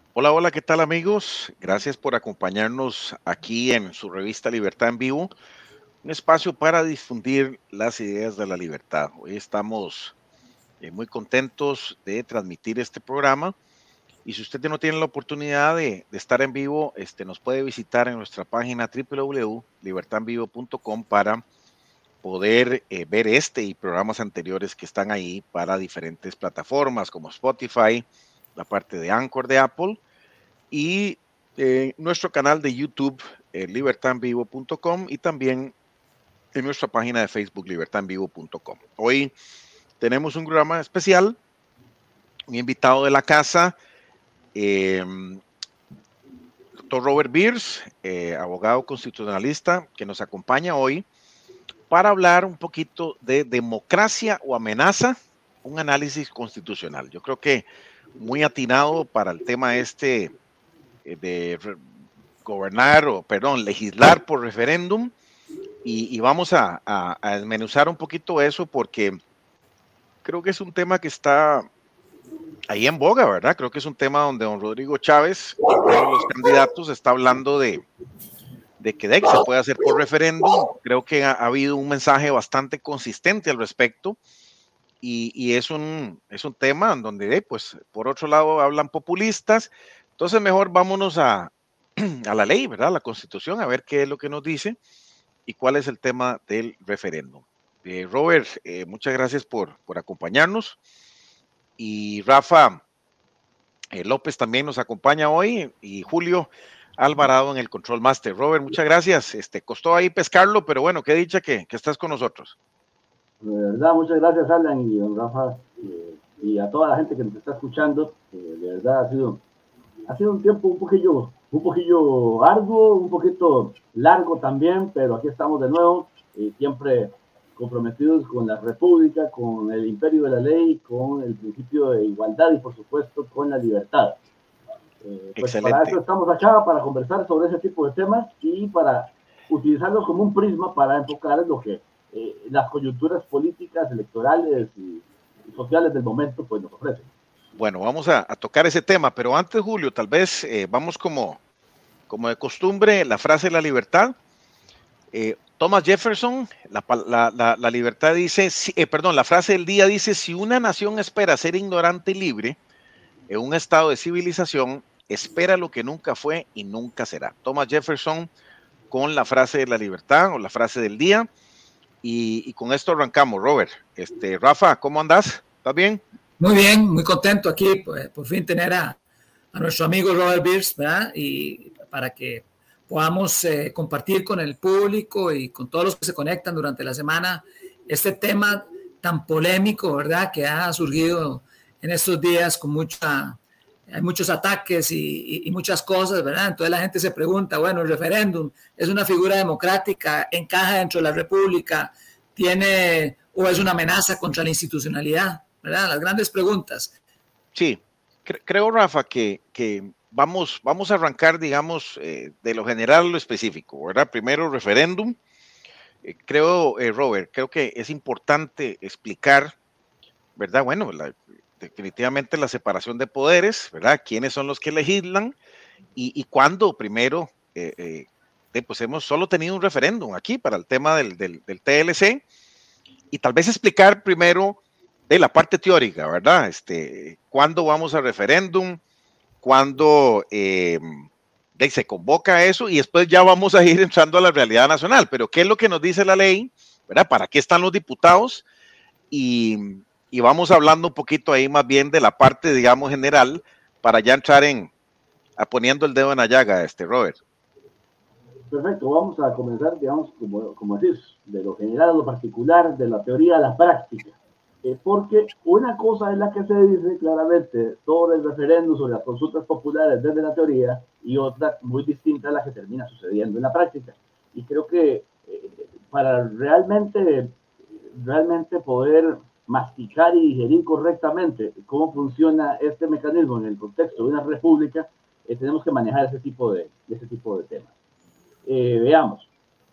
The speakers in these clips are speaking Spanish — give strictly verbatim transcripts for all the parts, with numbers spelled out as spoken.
Hola, hola, ¿qué tal amigos? Gracias por acompañarnos aquí en su revista Libertad en Vivo, un espacio para difundir las ideas de la libertad. Hoy estamos eh, muy contentos de transmitir este programa y si usted no tiene la oportunidad de, de estar en vivo, este, nos puede visitar en nuestra página w w w punto libertad en vivo punto com para poder eh, ver este y programas anteriores que están ahí para diferentes plataformas como Spotify, la parte de Anchor de Apple y eh, nuestro canal de YouTube, eh, libertad en vivo punto com y también en nuestra página de Facebook, libertad en vivo punto com. Hoy tenemos un programa especial, un invitado de la casa, eh, doctor Robert Beers, eh, abogado constitucionalista, que nos acompaña hoy para hablar un poquito de democracia o amenaza, un análisis constitucional. Yo creo que muy atinado para el tema este eh, de gobernar o, perdón, legislar por referéndum y, y vamos a, a, a, desmenuzar un poquito eso porque creo que es un tema que está ahí en boga, ¿verdad? Creo que es un tema donde don Rodrigo Chávez, uno de los candidatos, está hablando de, de que D E C se puede hacer por referéndum. Creo que ha, ha habido un mensaje bastante consistente al respecto y, y es, un, es un tema en donde, pues, por otro lado, hablan populistas. Entonces, mejor vámonos a, a la ley, ¿verdad? La Constitución, a ver qué es lo que nos dice y cuál es el tema del referéndum. Eh, Robert, eh, muchas gracias por, por acompañarnos. Y Rafa eh, López también nos acompaña hoy y Julio Alvarado en el Control Master. Robert, muchas gracias. Este, costó ahí pescarlo, pero bueno, qué dicha que, que estás con nosotros. De verdad, muchas gracias, Alan y don Rafa, eh, y a toda la gente que nos está escuchando. Eh, de verdad, ha sido, ha sido un tiempo un poquillo, un poquillo arduo, un poquito largo también, pero aquí estamos de nuevo, eh, siempre comprometidos con la República, con el imperio de la ley, con el principio de igualdad y, por supuesto, con la libertad. Eh, pues para eso Excelente. estamos acá, para conversar sobre ese tipo de temas y para utilizarlos como un prisma para enfocar en lo que eh, las coyunturas políticas, electorales y, y, sociales del momento pues nos ofrecen. Bueno, vamos a, a tocar ese tema, pero antes, Julio, tal vez eh, vamos como, como de costumbre, la frase de la libertad. Eh, Thomas Jefferson, la, la, la, la libertad dice, si, eh, perdón, la frase del día dice, si una nación espera ser ignorante y libre, en un estado de civilización, espera lo que nunca fue y nunca será. Thomas Jefferson con la frase de la libertad o la frase del día. Y, y con esto arrancamos, Robert. Este, Rafa, ¿cómo andás? ¿Estás bien? Muy bien, muy contento aquí, pues, por fin tener a, a nuestro amigo Robert Beers, ¿verdad? Y para que podamos eh, compartir con el público y con todos los que se conectan durante la semana este tema tan polémico, ¿verdad? Que ha surgido en estos días con mucha, hay muchos ataques y, y, y muchas cosas, ¿verdad? Entonces la gente se pregunta, bueno, el referéndum es una figura democrática, encaja dentro de la república, tiene o es una amenaza contra la institucionalidad, ¿verdad? Las grandes preguntas. Sí, cre creo, Rafa, que, que vamos, vamos a arrancar, digamos, eh, de lo general a lo específico, ¿verdad? Primero, referéndum. Eh, creo, eh, Robert, creo que es importante explicar, ¿verdad? Bueno, la, definitivamente la separación de poderes, ¿verdad? ¿Quiénes son los que legislan? Y, y cuándo primero, eh, eh, eh, pues hemos solo tenido un referéndum aquí para el tema del, del, del T L C y tal vez explicar primero de la parte teórica, ¿verdad? Este, ¿cuándo vamos a referéndum? ¿Cuándo eh, se convoca eso? Y después ya vamos a ir entrando a la realidad nacional. Pero ¿qué es lo que nos dice la ley? ¿Verdad? ¿Para qué están los diputados? Y, y vamos hablando un poquito ahí más bien de la parte, digamos, general, para ya entrar en, a poniendo el dedo en la llaga, este, Robert. Perfecto, vamos a comenzar, digamos, como, como decís, de lo general a lo particular, de la teoría a la práctica. Eh, porque una cosa es la que se dice claramente sobre el referéndum, sobre las consultas populares desde la teoría, y otra muy distinta a la que termina sucediendo en la práctica. Y creo que eh, para realmente, realmente poder masticar y digerir correctamente cómo funciona este mecanismo en el contexto de una república, eh, tenemos que manejar ese tipo de, ese tipo de temas. Eh, veamos,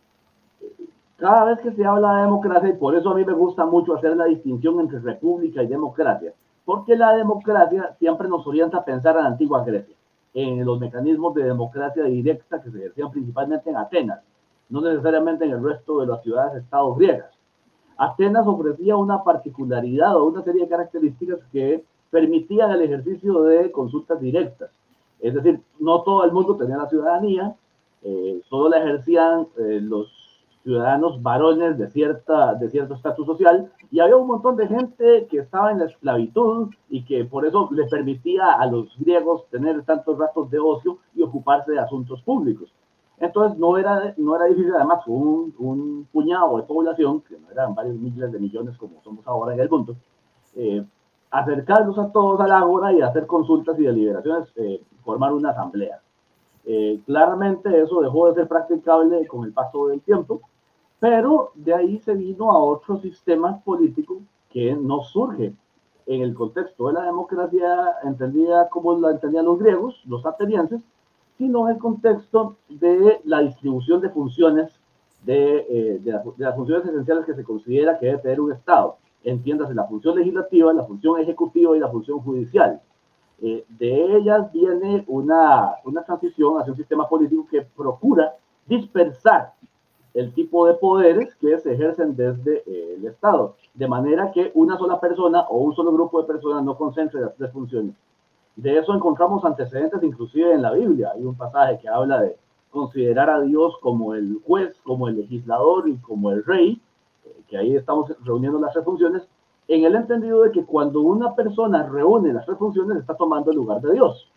cada vez que se habla de democracia, y por eso a mí me gusta mucho hacer la distinción entre república y democracia, porque la democracia siempre nos orienta a pensar en la antigua Grecia. en los mecanismos de democracia directa que se ejercían principalmente en Atenas, no necesariamente en el resto de las ciudades-estados griegas. Atenas ofrecía una particularidad o una serie de características que permitían el ejercicio de consultas directas. Es decir, no todo el mundo tenía la ciudadanía, eh, solo la ejercían eh, los ciudadanos varones de, cierta, de cierto estatus social, y había un montón de gente que estaba en la esclavitud y que por eso le permitía a los griegos tener tantos ratos de ocio y ocuparse de asuntos públicos. Entonces no era, no era difícil, además, con un, un puñado de población, que no eran varios miles de millones como somos ahora en el mundo, eh, acercarlos a todos al ágora y hacer consultas y deliberaciones, eh, formar una asamblea. Eh, claramente eso dejó de ser practicable con el paso del tiempo, pero de ahí se vino a otro sistema político que no surge en el contexto de la democracia entendida como la entendían los griegos, los atenienses, sino en el contexto de la distribución de funciones, de, eh, de, la, de las funciones esenciales que se considera que debe tener un Estado. Entiéndase la función legislativa, la función ejecutiva y la función judicial. Eh, de ellas viene una, una transición hacia un sistema político que procura dispersar el tipo de poderes que se ejercen desde eh, el Estado, de manera que una sola persona o un solo grupo de personas no concentre las tres funciones. De eso encontramos antecedentes inclusive en la Biblia. Hay un pasaje que habla de considerar a Dios como el juez, como el legislador y como el rey, eh, que ahí estamos reuniendo las tres funciones, en el entendido de que cuando una persona reúne las tres funciones está tomando el lugar de Dios.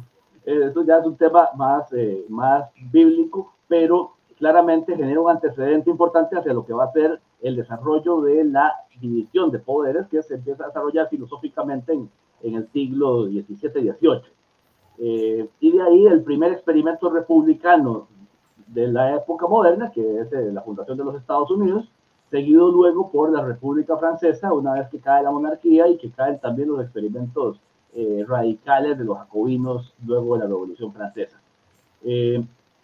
Eh, eso ya es un tema más, eh, más bíblico, pero claramente genera un antecedente importante hacia lo que va a ser el desarrollo de la división de poderes que se empieza a desarrollar filosóficamente en, en el siglo diecisiete dieciocho. Eh, y de ahí el primer experimento republicano de la época moderna, que es eh, la fundación de los Estados Unidos, seguido luego por la República Francesa, una vez que cae la monarquía y que caen también los experimentos eh, radicales de los jacobinos luego de la Revolución Francesa. Eh,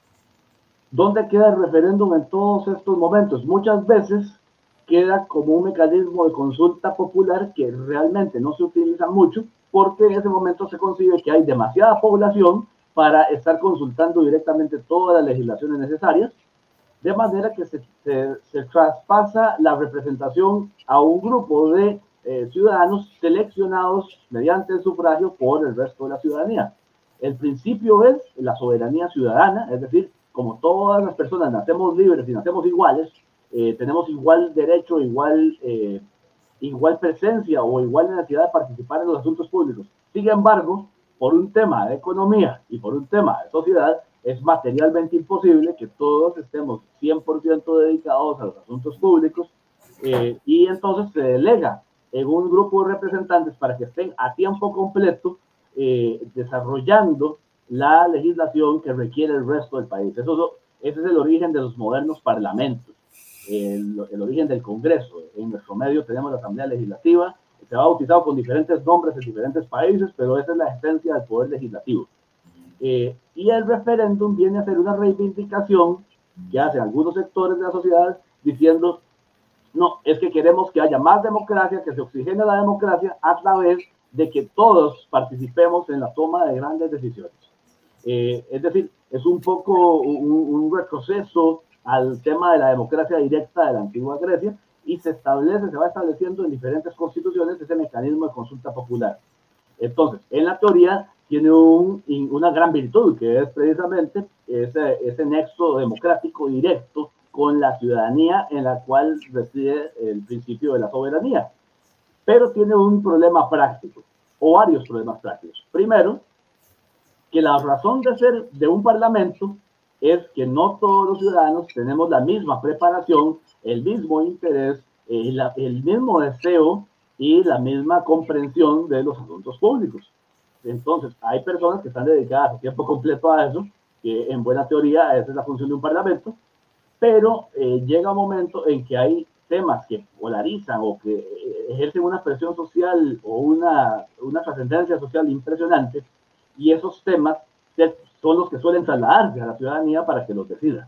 ¿Dónde queda el referéndum en todos estos momentos? Muchas veces queda como un mecanismo de consulta popular que realmente no se utiliza mucho porque en ese momento se concibe que hay demasiada población para estar consultando directamente todas las legislaciones necesarias, de manera que se, se, se traspasa la representación a un grupo de eh, ciudadanos seleccionados mediante el sufragio por el resto de la ciudadanía. El principio es la soberanía ciudadana, es decir, como todas las personas nacemos libres y nacemos iguales, eh, tenemos igual derecho, igual, eh, igual presencia o igual necesidad de participar en los asuntos públicos. Sin embargo, por un tema de economía y por un tema de sociedad, es materialmente imposible que todos estemos cien por ciento dedicados a los asuntos públicos eh, y entonces se delega en un grupo de representantes para que estén a tiempo completo eh, desarrollando la legislación que requiere el resto del país. Eso, ese es el origen de los modernos parlamentos, el, el origen del Congreso. En nuestro medio tenemos la Asamblea Legislativa, se ha bautizado con diferentes nombres en diferentes países, pero esa es la esencia del poder legislativo. Eh, y el referéndum viene a ser una reivindicación que hacen algunos sectores de la sociedad diciendo, no, es que queremos que haya más democracia, que se oxigene la democracia a través de que todos participemos en la toma de grandes decisiones. Eh, es decir, es un poco un, un retroceso al tema de la democracia directa de la antigua Grecia y se establece, se va estableciendo en diferentes constituciones ese mecanismo de consulta popular. Entonces, en la teoría tiene un, una gran virtud, que es precisamente ese, ese nexo democrático directo con la ciudadanía en la cual reside el principio de la soberanía. Pero tiene un problema práctico, o varios problemas prácticos. Primero, que la razón de ser de un parlamento es que no todos los ciudadanos tenemos la misma preparación, el mismo interés, eh, la, el mismo deseo y la misma comprensión de los asuntos públicos. Entonces, hay personas que están dedicadas a tiempo completo a eso, que en buena teoría esa es la función de un parlamento, pero eh, llega un momento en que hay temas que polarizan o que eh, ejercen una presión social o una, una trascendencia social impresionante, y esos temas son los que suelen trasladarse a la ciudadanía para que los decida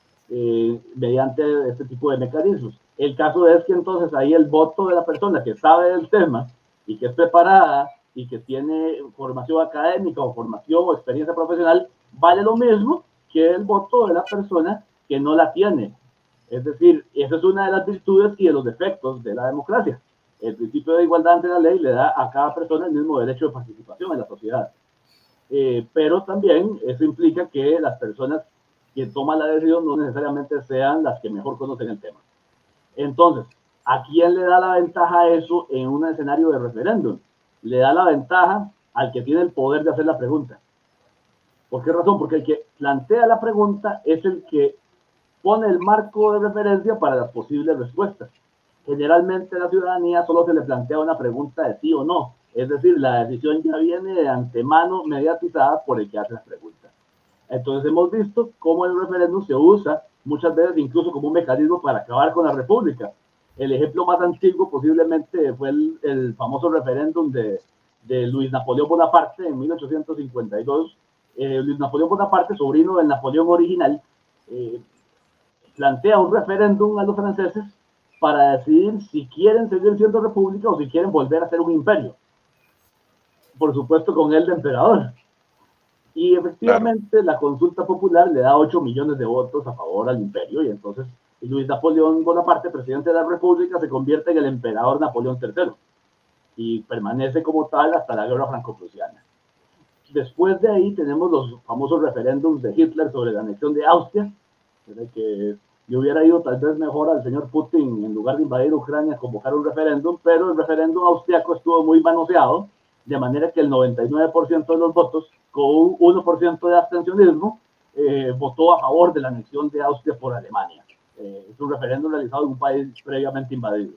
eh, mediante este tipo de mecanismos. El caso es que entonces ahí el voto de la persona que sabe del tema y que es preparada y que tiene formación académica o formación o experiencia profesional, vale lo mismo que el voto de la persona que no la tiene. Es decir, esa es una de las virtudes y de los defectos de la democracia. El principio de igualdad ante la ley le da a cada persona el mismo derecho de participación en la sociedad. Eh, pero también eso implica que las personas que toman la decisión no necesariamente sean las que mejor conocen el tema. Entonces, ¿a quién le da la ventaja eso en un escenario de referéndum? Le da la ventaja al que tiene el poder de hacer la pregunta. ¿Por qué razón? Porque el que plantea la pregunta es el que pone el marco de referencia para las posibles respuestas. Generalmente a la ciudadanía solo se le plantea una pregunta de sí o no. Es decir, la decisión ya viene de antemano mediatizada por el que hace la pregunta. Entonces hemos visto cómo el referéndum se usa muchas veces incluso como un mecanismo para acabar con la república. El ejemplo más antiguo posiblemente fue el, el famoso referéndum de, de Luis Napoleón Bonaparte en mil ochocientos cincuenta y dos. Eh, Luis Napoleón Bonaparte, sobrino del Napoleón original, eh, plantea un referéndum a los franceses para decidir si quieren seguir siendo república o si quieren volver a ser un imperio. Por supuesto, con él de emperador. Y efectivamente, claro, la consulta popular le da ocho millones de votos a favor al imperio, y entonces Luis Napoleón Bonaparte, presidente de la república, se convierte en el emperador Napoleón tercero y permanece como tal hasta la guerra franco-prusiana. Después de ahí tenemos los famosos referéndums de Hitler sobre la anexión de Austria, que le hubiera ido tal vez mejor al señor Putin, en lugar de invadir Ucrania, convocar un referéndum, pero el referéndum austriaco estuvo muy manoseado, de manera que el noventa y nueve por ciento de los votos, con un uno por ciento de abstencionismo, eh, votó a favor de la anexión de Austria por Alemania. Eh, es un referéndum realizado en un país previamente invadido.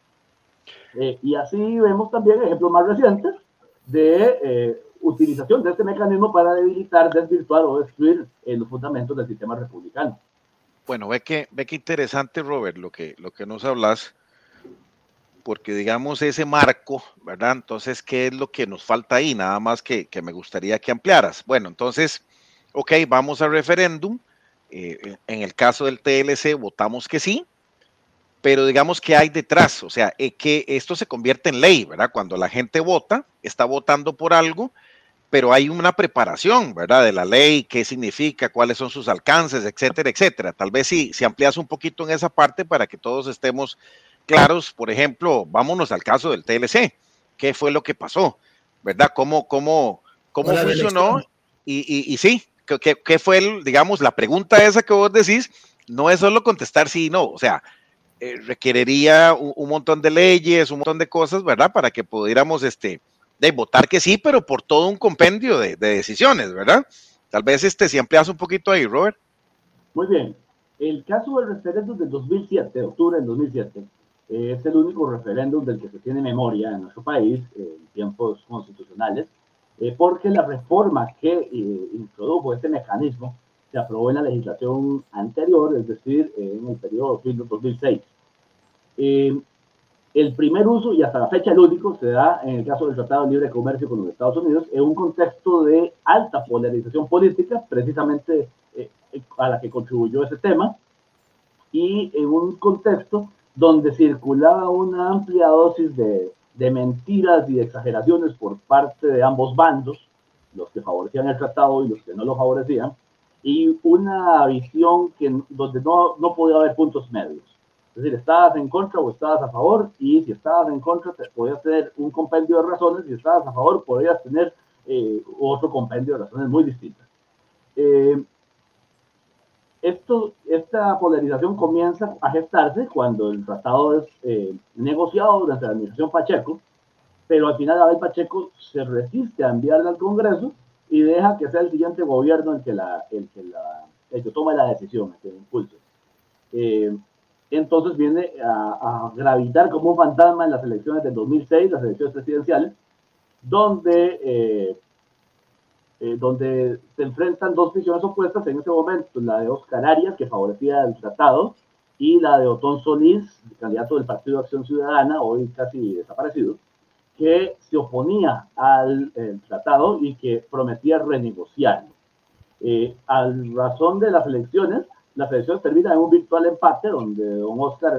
Eh, y así vemos también ejemplos más recientes de eh, utilización de este mecanismo para debilitar, desvirtuar o destruir eh, los fundamentos del sistema republicano. Bueno, ve que, ve que interesante, Robert, lo que, lo que nos hablas, porque digamos ese marco, ¿verdad? Entonces, ¿qué es lo que nos falta ahí? Nada más que, que me gustaría que ampliaras. Bueno, entonces, ok, vamos al referéndum. Eh, en el caso del T L C votamos que sí, pero digamos que hay detrás, o sea, eh, que esto se convierte en ley, ¿verdad? Cuando la gente vota, está votando por algo, pero hay una preparación, ¿verdad? De la ley, qué significa, cuáles son sus alcances, etcétera, etcétera. Tal vez si, si amplias un poquito en esa parte para que todos estemos claros. Por ejemplo, vámonos al caso del T L C. ¿Qué fue lo que pasó? ¿Verdad? ¿Cómo, cómo, cómo funcionó? Y, y, y sí, ¿qué, qué fue, el, digamos, la pregunta esa que vos decís? No es solo contestar sí y no, o sea, eh, requeriría un, un montón de leyes, un montón de cosas, ¿verdad? Para que pudiéramos, este, de votar que sí, pero por todo un compendio de, de decisiones, ¿verdad? Tal vez este, si amplias un poquito ahí, Robert. Muy bien. El caso del referéndum del dos mil siete, de octubre del dos mil siete, eh, es el único referéndum del que se tiene memoria en nuestro país eh, en tiempos constitucionales, eh, porque la reforma que eh, introdujo este mecanismo se aprobó en la legislación anterior, es decir, eh, en el periodo dos mil seis. Eh, El primer uso, y hasta la fecha el único, se da en el caso del Tratado de Libre Comercio con los Estados Unidos, en un contexto de alta polarización política, precisamente eh, a la que contribuyó ese tema, y en un contexto donde circulaba una amplia dosis de, de mentiras y de exageraciones por parte de ambos bandos, los que favorecían el tratado y los que no lo favorecían, y una visión que, donde no, no podía haber puntos medios. Es decir, estabas en contra o estabas a favor, y si estabas en contra te podías tener un compendio de razones, y si estabas a favor podías tener eh, otro compendio de razones muy distintas. Eh, esto, esta polarización comienza a gestarse cuando el tratado es eh, negociado durante la administración Pacheco, pero al final Abel Pacheco se resiste a enviarla al Congreso y deja que sea el siguiente gobierno el que, la, el que, la, el que tome la decisión, el que la impulse. Eh, entonces viene a, a gravitar como un fantasma en las elecciones del dos mil seis, las elecciones presidenciales, donde, eh, eh, donde se enfrentan dos visiones opuestas en ese momento, la de Oscar Arias, que favorecía el tratado, y la de Otón Solís, candidato del Partido de Acción Ciudadana, hoy casi desaparecido, que se oponía al el tratado y que prometía renegociarlo. Eh, a razón de las elecciones, las elecciones terminan en un virtual empate donde don Oscar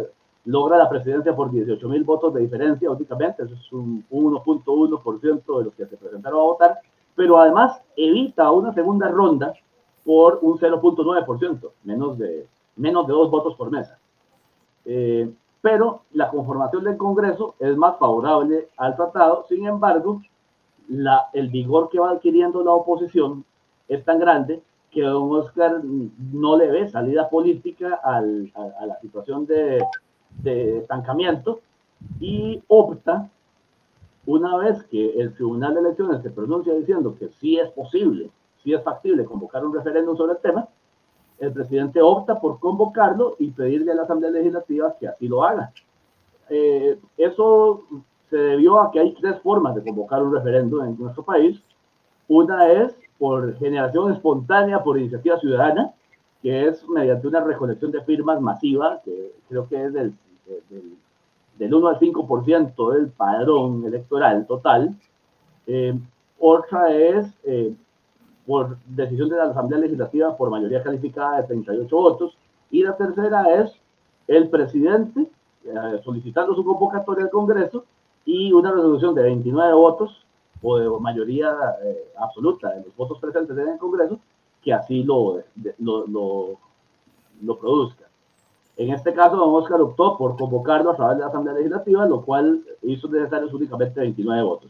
logra la presidencia por dieciocho mil votos de diferencia únicamente, eso es un uno punto uno por ciento de los que se presentaron a votar, pero además evita una segunda ronda por un cero punto nueve por ciento, menos de, menos de dos votos por mesa. Eh, pero la conformación del Congreso es más favorable al tratado, sin embargo, la, el vigor que va adquiriendo la oposición es tan grande que don Oscar no le ve salida política al, a, a la situación de, de estancamiento y opta, una vez que el Tribunal de Elecciones se pronuncia diciendo que sí es posible, sí es factible convocar un referéndum sobre el tema, el presidente opta por convocarlo y pedirle a la Asamblea Legislativa que así lo haga. Eh, eso se debió a que hay tres formas de convocar un referéndum en nuestro país. Una es por generación espontánea, por iniciativa ciudadana, que es mediante una recolección de firmas masiva, que creo que es del, del, del uno al cinco por ciento del padrón electoral total. Eh, otra es eh, por decisión de la Asamblea Legislativa por mayoría calificada de treinta y ocho votos, y la tercera es el presidente eh, solicitando su convocatoria al Congreso y una resolución de veintinueve votos o de mayoría eh, absoluta de los votos presentes en el Congreso que así lo, de, lo, lo, lo produzca. En este caso, don Oscar optó por convocarlo a través de la Asamblea Legislativa, lo cual hizo necesarios únicamente veintinueve votos.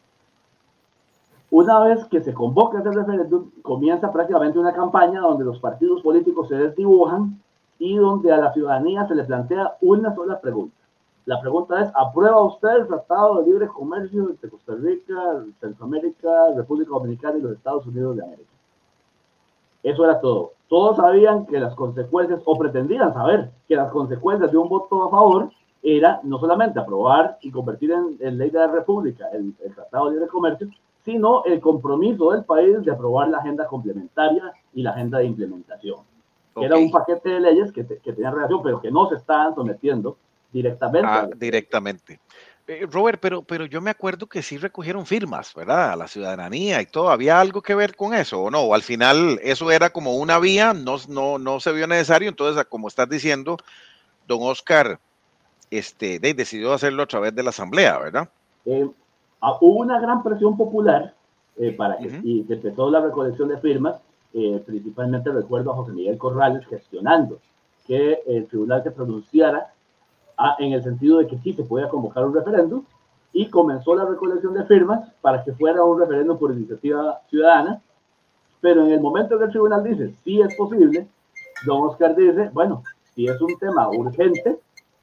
Una vez que se convoca ese referéndum, comienza prácticamente una campaña donde los partidos políticos se desdibujan y donde a la ciudadanía se le plantea una sola pregunta. La pregunta es, ¿aprueba usted el Tratado de Libre Comercio entre Costa Rica, Centroamérica, República Dominicana y los Estados Unidos de América? Eso era todo. Todos sabían que las consecuencias, o pretendían saber, que las consecuencias de un voto a favor era no solamente aprobar y convertir en, en ley de la República el, el Tratado de Libre Comercio, sino el compromiso del país de aprobar la agenda complementaria y la agenda de implementación. Okay. Era un paquete de leyes que, te, que tenían relación, pero que no se estaban sometiendo directamente. Ah, directamente. Eh, Robert, pero, pero yo me acuerdo que sí recogieron firmas, ¿verdad? A la ciudadanía y todo. ¿Había algo que ver con eso o no? O al final eso era como una vía, no, no, no se vio necesario. Entonces, como estás diciendo, don Oscar este, de, decidió hacerlo a través de la Asamblea, ¿verdad? Eh, hubo una gran presión popular eh, para que, uh-huh. y que empezó la recolección de firmas. Eh, principalmente recuerdo a José Miguel Corrales gestionando que el tribunal se pronunciara a, en el sentido de que sí se podía convocar un referéndum, y comenzó la recolección de firmas para que fuera un referéndum por iniciativa ciudadana, pero en el momento que el tribunal dice sí es posible, don Oscar dice, bueno, si es un tema urgente,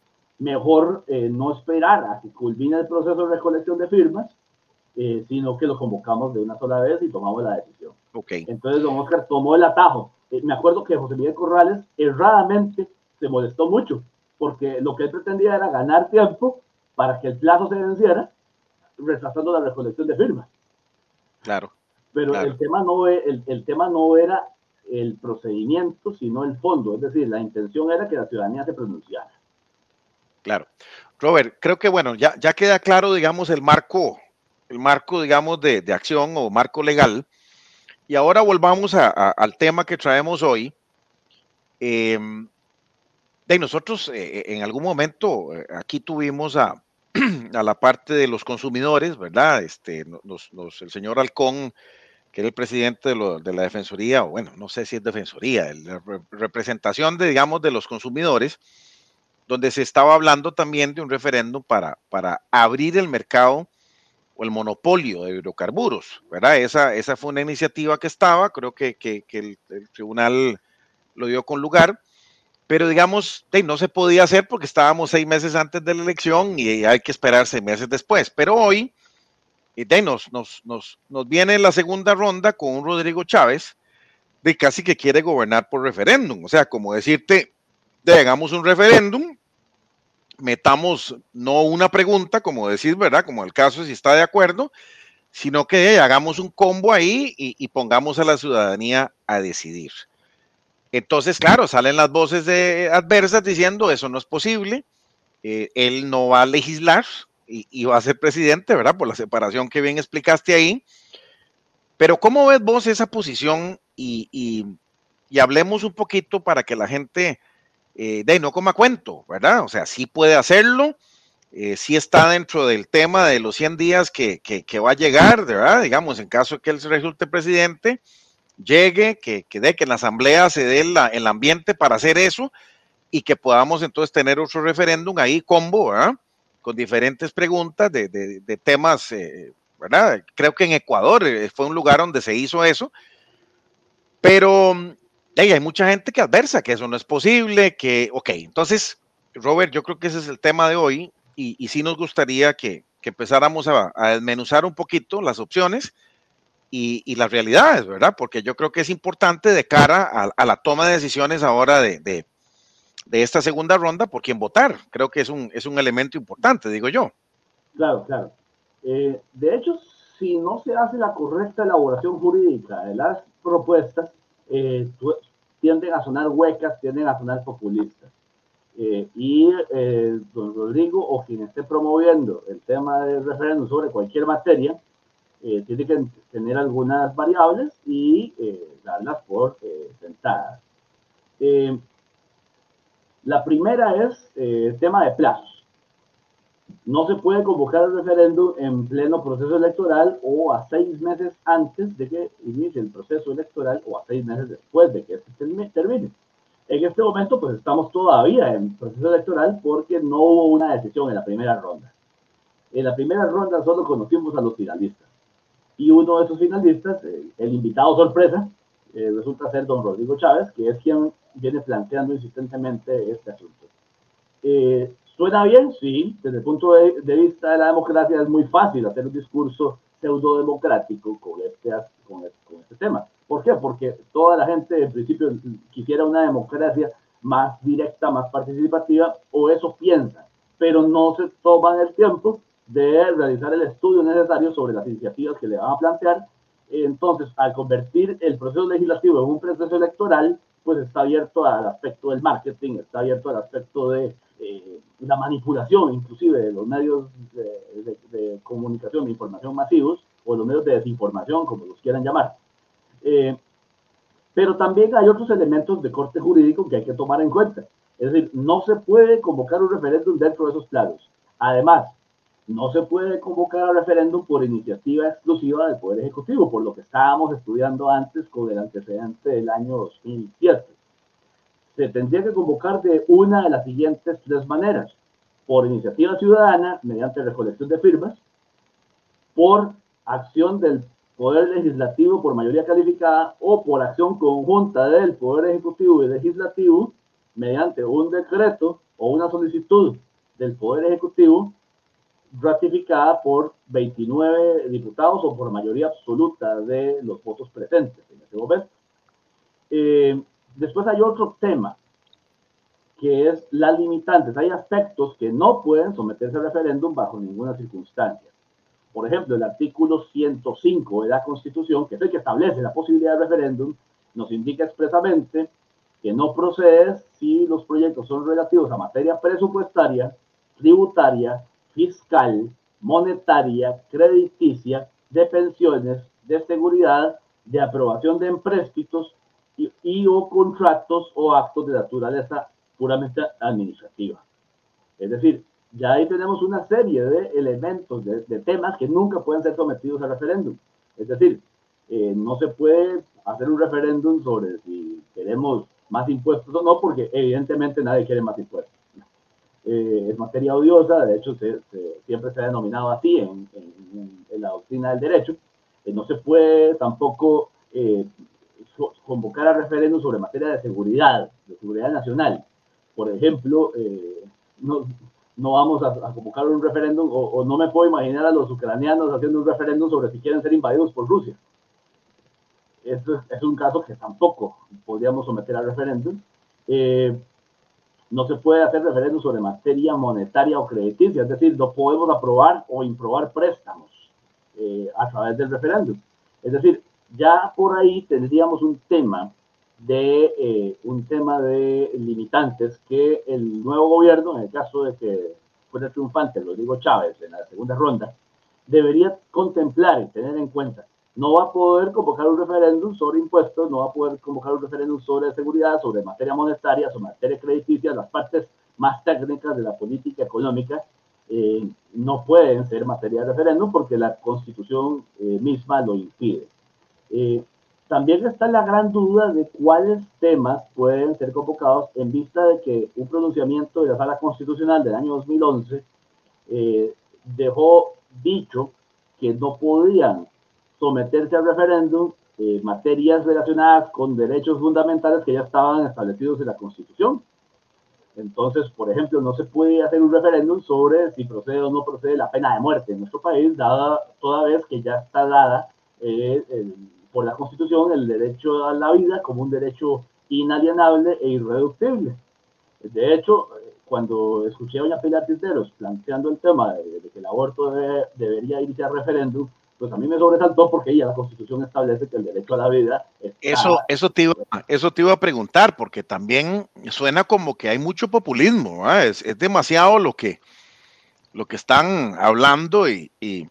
mejor eh, no esperar a que culmine el proceso de recolección de firmas, eh, sino que lo convocamos de una sola vez y tomamos la decisión. Okay. Entonces don Oscar tomó el atajo. Eh, me acuerdo que José Miguel Corrales erradamente se molestó mucho, porque lo que él pretendía era ganar tiempo para que el plazo se venciera, retrasando la recolección de firmas. Claro. Pero claro. El, tema no, el, el tema no era el procedimiento, sino el fondo. Es decir, la intención era que la ciudadanía se pronunciara. Claro. Robert, creo que bueno, ya, ya queda claro, digamos, el marco, el marco, digamos, de, de acción o marco legal. Y ahora volvamos a, a, al tema que traemos hoy. Eh, de nosotros eh, en algún momento eh, aquí tuvimos a, a la parte de los consumidores, ¿verdad? Este, nos, nos, el señor Halcón, que era el presidente de, lo, de la Defensoría, o bueno, no sé si es Defensoría, la re, representación de, digamos, de los consumidores, donde se estaba hablando también de un referéndum para, para abrir el mercado o el monopolio de hidrocarburos, ¿verdad? Esa, esa fue una iniciativa que estaba, creo que, que, que el, el tribunal lo dio con lugar, pero digamos, de, no se podía hacer porque estábamos seis meses antes de la elección y hay que esperar seis meses después. Pero hoy, de, nos, nos, nos, nos viene la segunda ronda con un Rodrigo Chávez de casi que quiere gobernar por referéndum. O sea, como decirte, de, hagamos un referéndum, metamos no una pregunta, como decir, ¿verdad? Como el caso si está de acuerdo, sino que de, hagamos un combo ahí y, y pongamos a la ciudadanía a decidir. Entonces, claro, salen las voces de, adversas diciendo eso no es posible, eh, él no va a legislar y, y va a ser presidente, ¿verdad? Por la separación que bien explicaste ahí. Pero ¿cómo ves vos esa posición? Y, y, y hablemos un poquito para que la gente eh, de no coma cuento, ¿verdad? O sea, sí puede hacerlo, eh, sí está dentro del tema de los cien días que, que, que va a llegar, ¿verdad? Digamos, en caso de que él resulte presidente, llegue, que, que de que en la asamblea se dé la, el ambiente para hacer eso y que podamos entonces tener otro referéndum ahí combo, ¿verdad? Con diferentes preguntas de, de, de temas, eh, ¿verdad? Creo que en Ecuador eh, fue un lugar donde se hizo eso, pero hey, hay mucha gente que adversa que eso no es posible, que, ok, entonces, Robert, yo creo que ese es el tema de hoy y, y sí nos gustaría que, que empezáramos a, a desmenuzar un poquito las opciones y, y las realidades, ¿verdad? Porque yo creo que es importante de cara a, a la toma de decisiones ahora de, de, de esta segunda ronda por quién votar. Creo que es un, es un elemento importante, digo yo. Claro, claro. Eh, de hecho, si no se hace la correcta elaboración jurídica de las propuestas, eh, tienden a sonar huecas, tienden a sonar populistas. Eh, y eh, don Rodrigo o quien esté promoviendo el tema del referéndum sobre cualquier materia, eh, tiene que tener algunas variables y eh, darlas por eh, sentadas. Eh, la primera es eh, el tema de plazos. No se puede convocar el referéndum en pleno proceso electoral o a seis meses antes de que inicie el proceso electoral o a seis meses después de que este termine. En este momento, pues estamos todavía en proceso electoral porque no hubo una decisión en la primera ronda. En la primera ronda solo conocimos a los finalistas. Y uno de esos finalistas, el, el invitado sorpresa, eh, resulta ser don Rodrigo Chávez, que es quien viene planteando insistentemente este asunto. Eh, ¿Suena bien? Sí. Desde el punto de, de vista de la democracia es muy fácil hacer un discurso pseudo-democrático con este, con, este, con este tema. ¿Por qué? Porque toda la gente en principio quisiera una democracia más directa, más participativa, o eso piensa, pero no se toman el tiempo de realizar el estudio necesario sobre las iniciativas que le van a plantear. Entonces, al convertir el proceso legislativo en un proceso electoral, pues está abierto al aspecto del marketing, está abierto al aspecto de eh, la manipulación, inclusive de los medios de, de, de comunicación, de información masivos, o los medios de desinformación, como los quieran llamar. Eh, pero también hay otros elementos de corte jurídico que hay que tomar en cuenta. Es decir, no se puede convocar un referéndum dentro de esos plazos. Además, no se puede convocar al referéndum por iniciativa exclusiva del Poder Ejecutivo, por lo que estábamos estudiando antes con el antecedente del año dos mil siete. Se tendría que convocar de una de las siguientes tres maneras: por iniciativa ciudadana, mediante recolección de firmas; por acción del Poder Legislativo por mayoría calificada; o por acción conjunta del Poder Ejecutivo y Legislativo, mediante un decreto o una solicitud del Poder Ejecutivo ratificada por veintinueve diputados o por mayoría absoluta de los votos presentes en ese momento. Eh, después hay otro tema, que es las limitantes. Hay aspectos que no pueden someterse a referéndum bajo ninguna circunstancia. Por ejemplo, el artículo ciento cinco de la Constitución, que es el que establece la posibilidad de referéndum, nos indica expresamente que no procede si los proyectos son relativos a materia presupuestaria, tributaria, fiscal, monetaria, crediticia, de pensiones, de seguridad, de aprobación de empréstitos y, y o contratos o actos de naturaleza puramente administrativa. Es decir, ya ahí tenemos una serie de elementos, de, de temas que nunca pueden ser sometidos a referéndum. Es decir, eh, no se puede hacer un referéndum sobre si queremos más impuestos o no, porque evidentemente nadie quiere más impuestos. Eh, es materia odiosa, de hecho se, se, siempre se ha denominado así en, en, en la doctrina del derecho. Eh, no se puede tampoco eh, convocar a referéndum sobre materia de seguridad, de seguridad nacional. Por ejemplo, eh, no, no vamos a, a convocar un referéndum, o, o no me puedo imaginar a los ucranianos haciendo un referéndum sobre si quieren ser invadidos por Rusia. Esto es, es un caso que tampoco podríamos someter al referéndum. Eh, no se puede hacer referéndum sobre materia monetaria o crediticia, es decir, no podemos aprobar o improbar préstamos eh, a través del referéndum. Es decir, ya por ahí tendríamos un tema de eh, un tema de limitantes que el nuevo gobierno, en el caso de que fuera triunfante Rodrigo Chávez en la segunda ronda, debería contemplar y tener en cuenta. no va a poder convocar un referéndum sobre impuestos, no va a poder convocar un referéndum sobre seguridad, sobre materia monetaria, sobre materia crediticia, las partes más técnicas de la política económica eh, no pueden ser materia de referéndum porque la Constitución eh, misma lo impide. Eh, también está la gran duda de cuáles temas pueden ser convocados en vista de que un pronunciamiento de la Sala Constitucional del año dos mil once eh, dejó dicho que no podían someterse al referéndum eh, materias relacionadas con derechos fundamentales que ya estaban establecidos en la Constitución. Entonces, por ejemplo, no se puede hacer un referéndum sobre si procede o no procede la pena de muerte en nuestro país, dada toda vez que ya está dada eh, el, por la Constitución el derecho a la vida como un derecho inalienable e irreductible. De hecho, cuando escuché a doña Pilar Cisneros planteando el tema de, de que el aborto debe, debería irse a referéndum, pues a mí me sobresaltó porque ya la Constitución establece que el derecho a la vida está... Eso, eso, te iba, eso te iba a preguntar, porque también suena como que hay mucho populismo, ¿eh? es, es demasiado lo que, lo que están hablando y, y,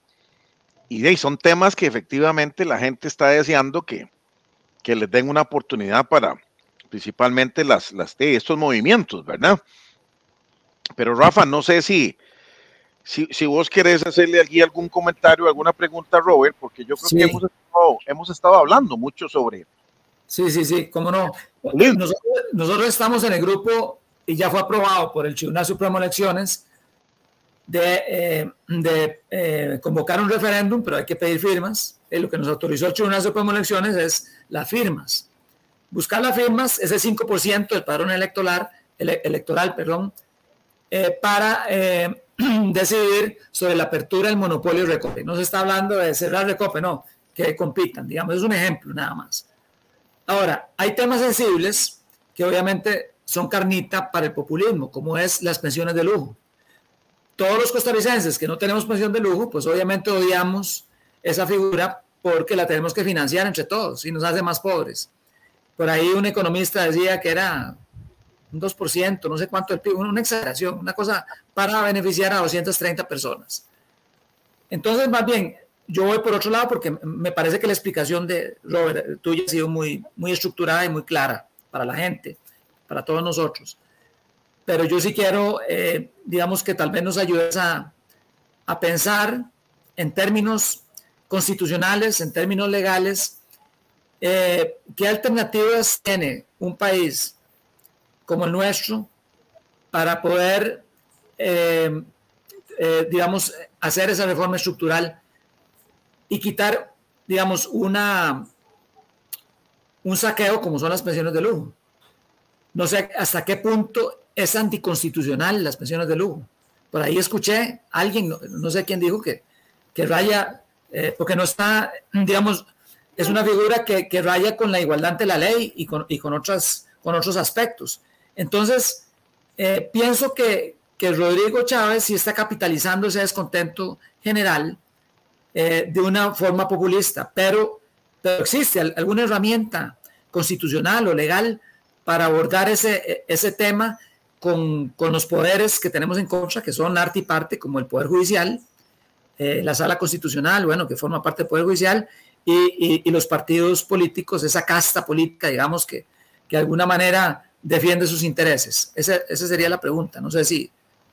y son temas que efectivamente la gente está deseando que, que les den una oportunidad para principalmente las, las de estos movimientos, ¿verdad? Pero Rafa, no sé si, si, si vos querés hacerle aquí algún comentario, alguna pregunta a Robert, porque yo creo sí. que hemos estado, hemos estado hablando mucho sobre... Sí, sí, sí, cómo no. Nosotros, nosotros estamos en el grupo y ya fue aprobado por el Tribunal Supremo de Elecciones de, eh, de eh, convocar un referéndum, pero hay que pedir firmas. Eh, lo que nos autorizó el Tribunal Supremo de Elecciones es las firmas. Buscar las firmas es el cinco por ciento del padrón electoral, ele, electoral perdón, eh, para eh, decidir sobre la apertura del monopolio Recope. No se está hablando de cerrar Recope, no, que compitan, digamos, es un ejemplo nada más. Ahora, hay temas sensibles que obviamente son carnita para el populismo, como es las pensiones de lujo. Todos los costarricenses que no tenemos pensión de lujo, pues obviamente odiamos esa figura porque la tenemos que financiar entre todos y nos hace más pobres. Por ahí un economista decía que era un dos por ciento, no sé cuánto el P I B, una exageración, una cosa para beneficiar a doscientas treinta personas. Entonces, más bien, yo voy por otro lado porque me parece que la explicación de Robert, tuya ha sido muy, muy estructurada y muy clara para la gente, para todos nosotros. Pero yo sí quiero, eh, digamos que tal vez nos ayudes a, a pensar en términos constitucionales, en términos legales, eh, ¿qué alternativas tiene un país como el nuestro para poder, eh, eh, digamos, hacer esa reforma estructural y quitar, digamos, una, un saqueo como son las pensiones de lujo? No sé hasta qué punto es anticonstitucional las pensiones de lujo. Por ahí escuché a alguien, no, no sé quién dijo que, que raya, eh, porque no está, digamos, es una figura que, que raya con la igualdad ante la ley y con, y con, otras, con otros aspectos. Entonces, eh, pienso que, que Rodrigo Chávez sí está capitalizando ese descontento general eh, de una forma populista, pero, pero existe alguna herramienta constitucional o legal para abordar ese, ese tema con, con los poderes que tenemos en contra, que son arte y parte, como el Poder Judicial, eh, la Sala Constitucional, bueno, que forma parte del Poder Judicial, y, y, y los partidos políticos, esa casta política, digamos, que, que de alguna manera defiende sus intereses. Esa, esa sería la pregunta, no sé si...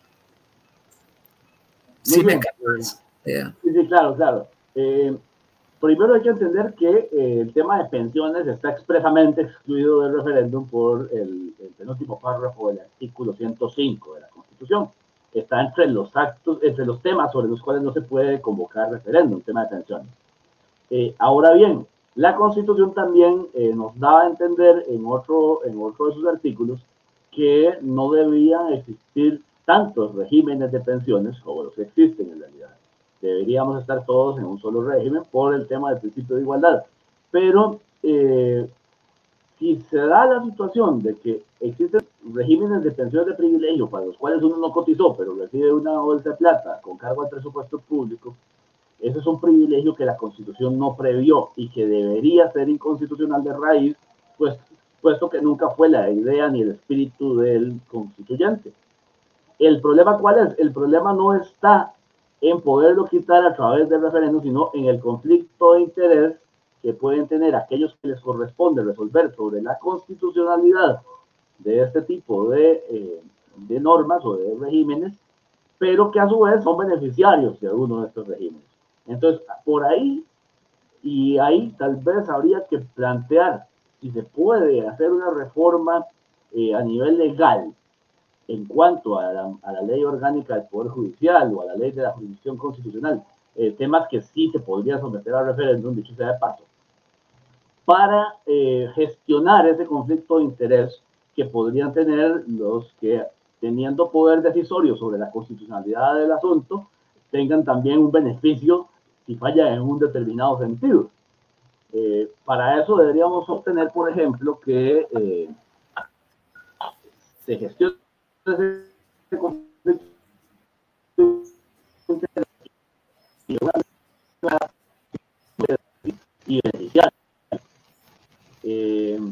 Sí, me yeah. sí, sí, claro, claro. Eh, primero hay que entender que eh, el tema de pensiones está expresamente excluido del referéndum por el, el penúltimo párrafo del artículo ciento cinco de la Constitución. Está entre los actos, entre los temas sobre los cuales no se puede convocar referéndum, tema de pensiones. Eh, ahora bien, la Constitución también eh, nos da a entender en otro, en otro de sus artículos que no debían existir tantos regímenes de pensiones como los que existen en realidad. Deberíamos estar todos en un solo régimen por el tema del principio de igualdad. Pero eh, si se da la situación de que existen regímenes de pensiones de privilegio para los cuales uno no cotizó, pero recibe una bolsa de plata con cargo al presupuesto público, ese es un privilegio que la Constitución no previó y que debería ser inconstitucional de raíz, pues, puesto que nunca fue la idea ni el espíritu del constituyente. ¿El problema cuál es? El problema no está en poderlo quitar a través del referéndum, sino en el conflicto de interés que pueden tener aquellos que les corresponde resolver sobre la constitucionalidad de este tipo de, eh, de normas o de regímenes, pero que a su vez son beneficiarios de alguno de estos regímenes. Entonces, por ahí, y ahí tal vez habría que plantear si se puede hacer una reforma eh, a nivel legal en cuanto a la, a la ley orgánica del Poder Judicial o a la ley de la jurisdicción constitucional, eh, temas que sí se podría someter a referéndum, dicho sea de paso, para eh, gestionar ese conflicto de interés que podrían tener los que, teniendo poder decisorio sobre la constitucionalidad del asunto, tengan también un beneficio si falla en un determinado sentido. Eh, para eso deberíamos obtener, por ejemplo, que eh, se gestione ese conflicto y beneficiar. Eh,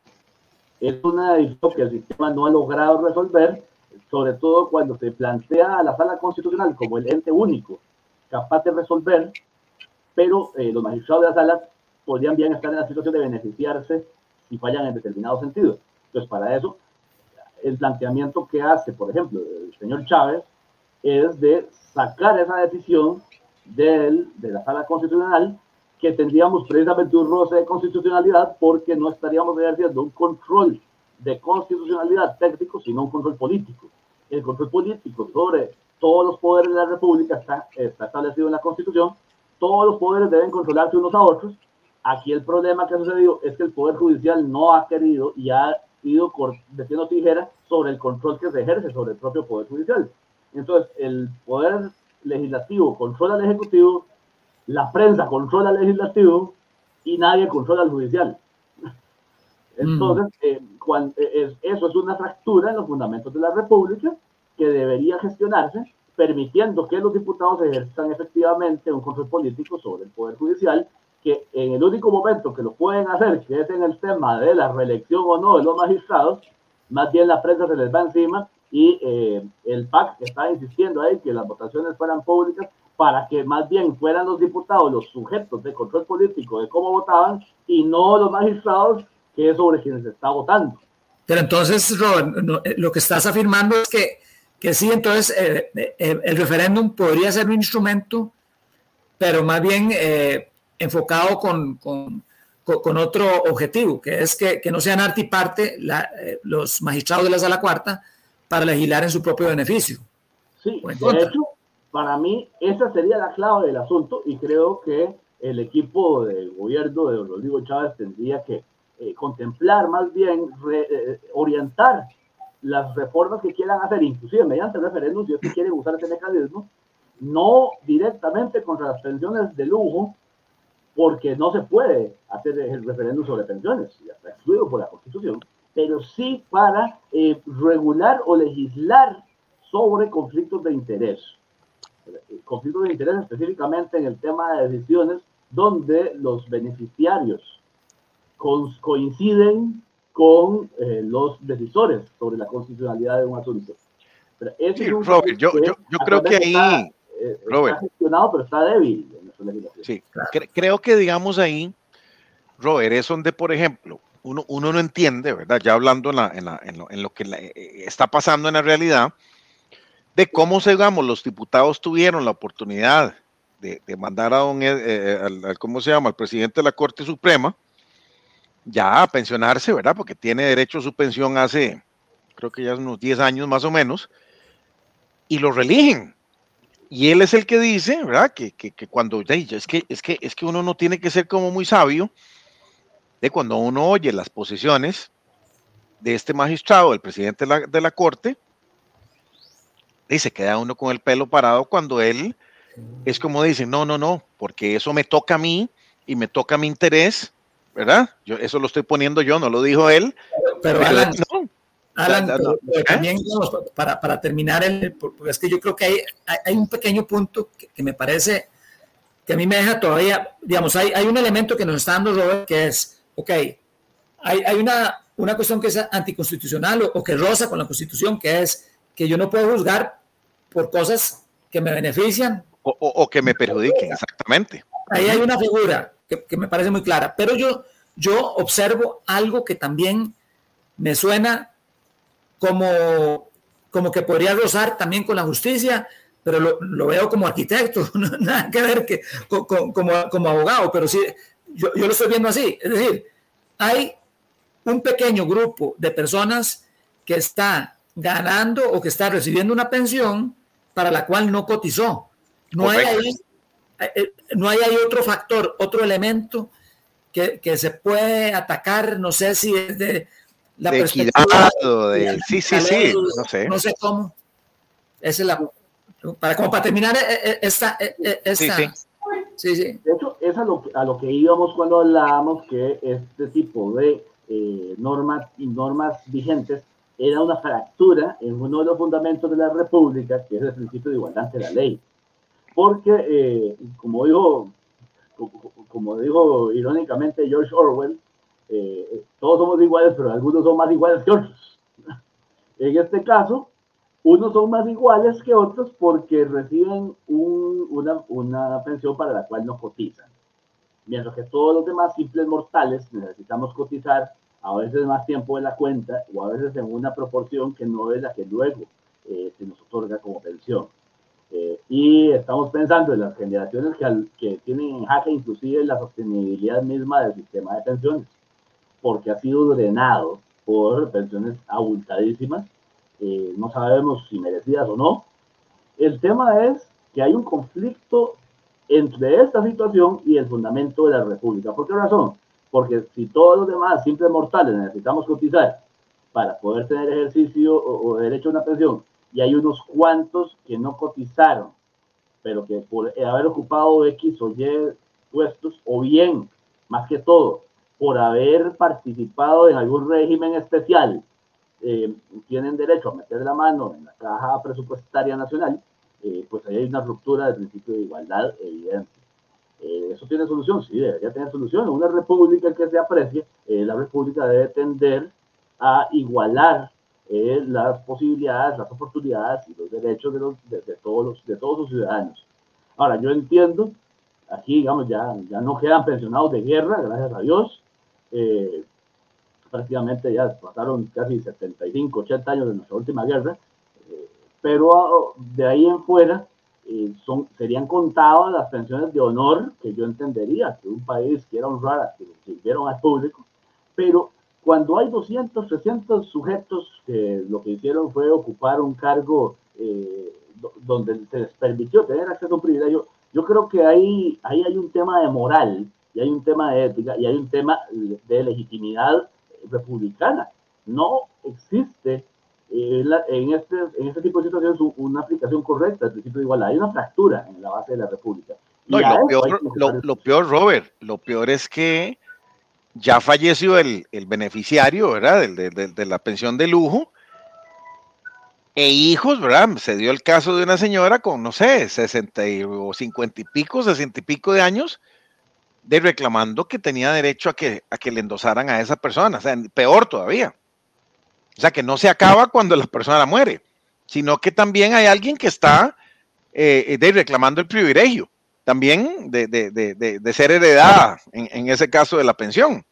es una decisión que el sistema no ha logrado resolver, sobre todo cuando se plantea a la Sala Constitucional como el ente único capaz de resolver, pero eh, los magistrados de la Sala podrían bien estar en la situación de beneficiarse si fallan en determinado sentido. Entonces, para eso, el planteamiento que hace, por ejemplo, el señor Chávez, es de sacar esa decisión del, de la Sala Constitucional, que tendríamos precisamente un roce de constitucionalidad porque no estaríamos ejerciendo un control de constitucionalidad técnico, sino un control político. El control político sobre todos los poderes de la República está, está establecido en la Constitución. Todos los poderes deben controlarse unos a otros. Aquí el problema que ha sucedido es que el Poder Judicial no ha querido y ha ido metiendo tijera sobre el control que se ejerce sobre el propio Poder Judicial. Entonces, el Poder Legislativo controla al Ejecutivo, la prensa controla al Legislativo y nadie controla al Judicial. Entonces, mm. eh, cuando, eh, eso es una fractura en los fundamentos de la República que debería gestionarse, permitiendo que los diputados ejerzan efectivamente un control político sobre el Poder Judicial, que en el único momento que lo pueden hacer, que es en el tema de la reelección o no de los magistrados, más bien la prensa se les va encima y eh, el P A C está insistiendo ahí que las votaciones fueran públicas para que más bien fueran los diputados los sujetos de control político de cómo votaban y no los magistrados, que es sobre quienes se está votando. Pero entonces, Robert, no, lo que estás afirmando es que, que sí, entonces eh, eh, el referéndum podría ser un instrumento, pero más bien eh, enfocado con, con, con otro objetivo, que es que, que no sean arte y parte la, eh, los magistrados de la Sala Cuarta para legislar en su propio beneficio. Sí, de hecho, para mí esa sería la clave del asunto y creo que el equipo del gobierno de Rodrigo Chávez tendría que eh, contemplar más bien, re, eh, orientar las reformas que quieran hacer, inclusive mediante referéndum, si es que quieren usar ese mecanismo, no directamente contra las pensiones de lujo, porque no se puede hacer el referéndum sobre pensiones, ya está excluido por la Constitución, pero sí para eh, regular o legislar sobre conflictos de interés. Conflictos de interés específicamente en el tema de decisiones donde los beneficiarios co coinciden con eh, los decisores sobre la constitucionalidad de un asunto. Pero ese sí, es un Robert, yo, yo, yo creo que ahí... Está, eh, Robert, está gestionado, pero está débil en nuestra legislación. Sí, cre creo que digamos ahí, Robert, es donde, por ejemplo, uno, uno no entiende, ¿verdad? Ya hablando en, la, en, la, en, lo, en lo que la, eh, está pasando en la realidad, de cómo, digamos, los diputados tuvieron la oportunidad de, de mandar a don, eh, al, al, ¿cómo se llama?, al presidente de la Corte Suprema, ya a pensionarse, ¿verdad? Porque tiene derecho a su pensión hace, creo que ya unos diez años más o menos, y lo reeligen. Y él es el que dice, ¿verdad? Que, que, que cuando, es que, es, que, es que uno no tiene que ser como muy sabio, de cuando uno oye las posiciones de este magistrado, el presidente de la, de la Corte, y se queda uno con el pelo parado cuando él es como dice, no, no, no, porque eso me toca a mí y me toca mi interés, ¿verdad? Yo eso lo estoy poniendo yo, no lo dijo él. Pero, pero Alan, no, Alan no, no, pero, pero ¿eh? También digamos, para, para terminar, el, porque es que yo creo que hay, hay un pequeño punto que, que me parece que a mí me deja todavía, digamos, hay, hay un elemento que nos está dando Robert, que es, ok, hay, hay una, una cuestión que es anticonstitucional o, o que roza con la Constitución, que es que yo no puedo juzgar por cosas que me benefician o, o, o que me perjudiquen, exactamente. Ahí hay una figura que, que me parece muy clara. Pero yo, yo observo algo que también me suena como, como que podría rozar también con la justicia, pero lo, lo veo como arquitecto, no, nada que ver que, con, con, como, como abogado, pero sí, yo, yo lo estoy viendo así. Es decir, hay un pequeño grupo de personas que está ganando o que está recibiendo una pensión para la cual no cotizó. No hay ahí, no hay ahí otro factor, otro elemento que, que se puede atacar, no sé si es de la de perspectiva equidad, de, de, sí, sí, sí, no sé. No sé cómo. Esa es la, para, como para terminar esta, esta sí, sí. Sí, sí. De hecho, es a lo, a lo que íbamos cuando hablábamos que este tipo de eh, normas y normas vigentes era una fractura en uno de los fundamentos de la República, que es el principio de igualdad ante la ley. Porque, eh, como dijo, como dijo irónicamente George Orwell, eh, todos somos iguales, pero algunos son más iguales que otros. En este caso, unos son más iguales que otros porque reciben un, una, una pensión para la cual no cotizan. Mientras que todos los demás simples mortales necesitamos cotizar a veces más tiempo de la cuenta o a veces en una proporción que no es la que luego eh, se nos otorga como pensión. Eh, y estamos pensando en las generaciones que, al, que tienen en jaque inclusive la sostenibilidad misma del sistema de pensiones, porque ha sido drenado por pensiones abultadísimas, eh, no sabemos si merecidas o no. El tema es que hay un conflicto entre esta situación y el fundamento de la República. ¿Por qué razón? Porque si todos los demás, simples mortales, necesitamos cotizar para poder tener ejercicio o, o derecho a una pensión, y hay unos cuantos que no cotizaron, pero que por haber ocupado X o Y puestos, o bien, más que todo, por haber participado en algún régimen especial, eh, tienen derecho a meter la mano en la caja presupuestaria nacional, eh, pues ahí hay una ruptura del principio de igualdad evidente. Eh, ¿Eso tiene solución? Sí, debería tener solución. En una república que se aprecie, eh, la república debe tender a igualar eh, las posibilidades, las oportunidades y los derechos de, los, de, de, todos los, de todos los ciudadanos. Ahora, yo entiendo, aquí, digamos, ya, ya no quedan pensionados de guerra, gracias a Dios. Eh, prácticamente ya pasaron casi setenta y cinco, ochenta años de nuestra última guerra, eh, pero de ahí en fuera eh, son, serían contadas las pensiones de honor que yo entendería que un país quiera honrar a quienes sirvieron al público, pero cuando hay doscientos, trescientos sujetos que lo que hicieron fue ocupar un cargo eh, donde se les permitió tener acceso a un privilegio, yo creo que ahí, ahí hay un tema de moral, y hay un tema de ética, y hay un tema de legitimidad republicana. No existe eh, la, en, este, en este tipo de situaciones una aplicación correcta del principio de igualdad. Hay una fractura en la base de la República. Y, no, y lo, peor, lo, lo peor, Robert, lo peor es que ya falleció el, el beneficiario, ¿verdad? De, de, de la pensión de lujo. E hijos, ¿verdad? Se dio el caso de una señora con, no sé, sesenta o cincuenta y pico, sesenta y pico de años, de reclamando que tenía derecho a que, a que le endosaran a esa persona. O sea, peor todavía. O sea, que no se acaba cuando la persona muere, sino que también hay alguien que está eh, de reclamando el privilegio, también de, de, de, de ser heredada, en, en ese caso de la pensión.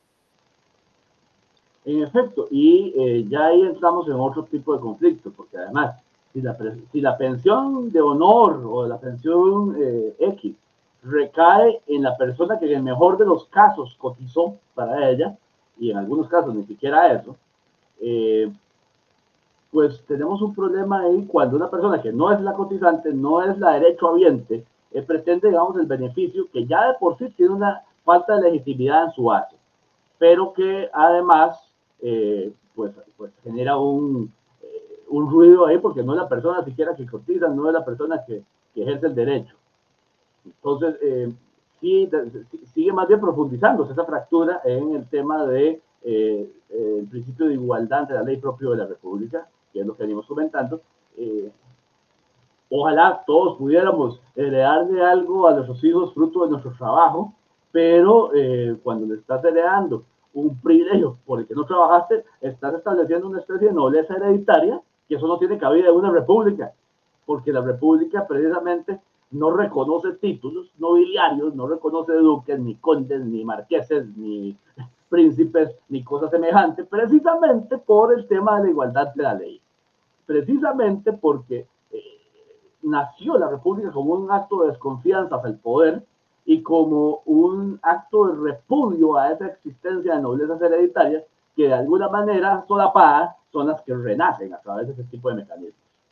En efecto, y eh, ya ahí entramos en otro tipo de conflicto, porque además, si la, si la pensión de honor o la pensión eh, X recae en la persona que en el mejor de los casos cotizó para ella, y en algunos casos ni siquiera eso, eh, pues tenemos un problema ahí cuando una persona que no es la cotizante, no es la derechohabiente, eh, pretende, digamos, el beneficio que ya de por sí tiene una falta de legitimidad en su base, pero que además Eh, pues, pues genera un, eh, un ruido ahí porque no es la persona siquiera que cotiza, no es la persona que, que ejerce el derecho. Entonces, eh, sí, de, sigue más bien profundizándose esa fractura en el tema de eh, el principio de igualdad ante la ley propio de la República, que es lo que venimos comentando. Eh, ojalá todos pudiéramos heredarle algo a nuestros hijos fruto de nuestro trabajo, pero eh, cuando le estás heredando un privilegio por el que no trabajaste, estás estableciendo una especie de nobleza hereditaria, que eso no tiene cabida en una república, porque la república precisamente no reconoce títulos nobiliarios, no reconoce duques, ni condes, ni marqueses, ni príncipes, ni cosas semejantes, precisamente por el tema de la igualdad de la ley. Precisamente porque eh, nació la República como un acto de desconfianza hacia el poder y como un acto de repudio a esa existencia de noblezas hereditarias que de alguna manera solapadas son las que renacen a través de ese tipo de mecanismos.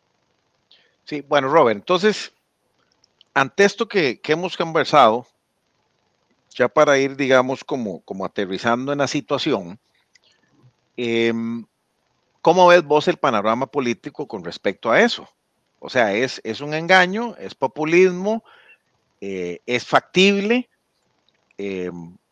Sí, bueno, Robert, entonces, ante esto que, que hemos conversado, ya para ir, digamos, como, como aterrizando en la situación, eh, ¿cómo ves vos el panorama político con respecto a eso? O sea, ¿es, es un engaño? ¿Es populismo? Eh, ¿Es factible? Eh,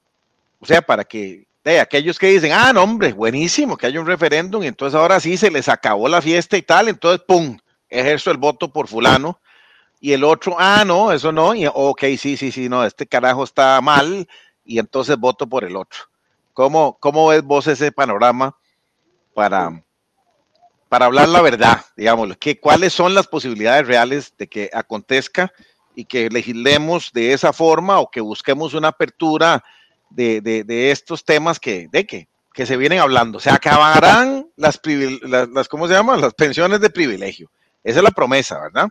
o sea, para que de aquellos que dicen, ah, no, hombre, buenísimo, que haya un referéndum, y entonces ahora sí se les acabó la fiesta y tal, entonces, pum, ejerzo el voto por fulano, y el otro, ah, no, eso no, y ok, sí, sí, sí, no, este carajo está mal, y entonces voto por el otro. ¿Cómo, cómo ves vos ese panorama para, para hablar la verdad, digamos, que, cuáles son las posibilidades reales de que acontezca y que legislemos de esa forma o que busquemos una apertura de, de, de estos temas que, de que, que se vienen hablando? Se acabarán las, las, las, ¿cómo se llama? Las pensiones de privilegio. Esa es la promesa, ¿verdad?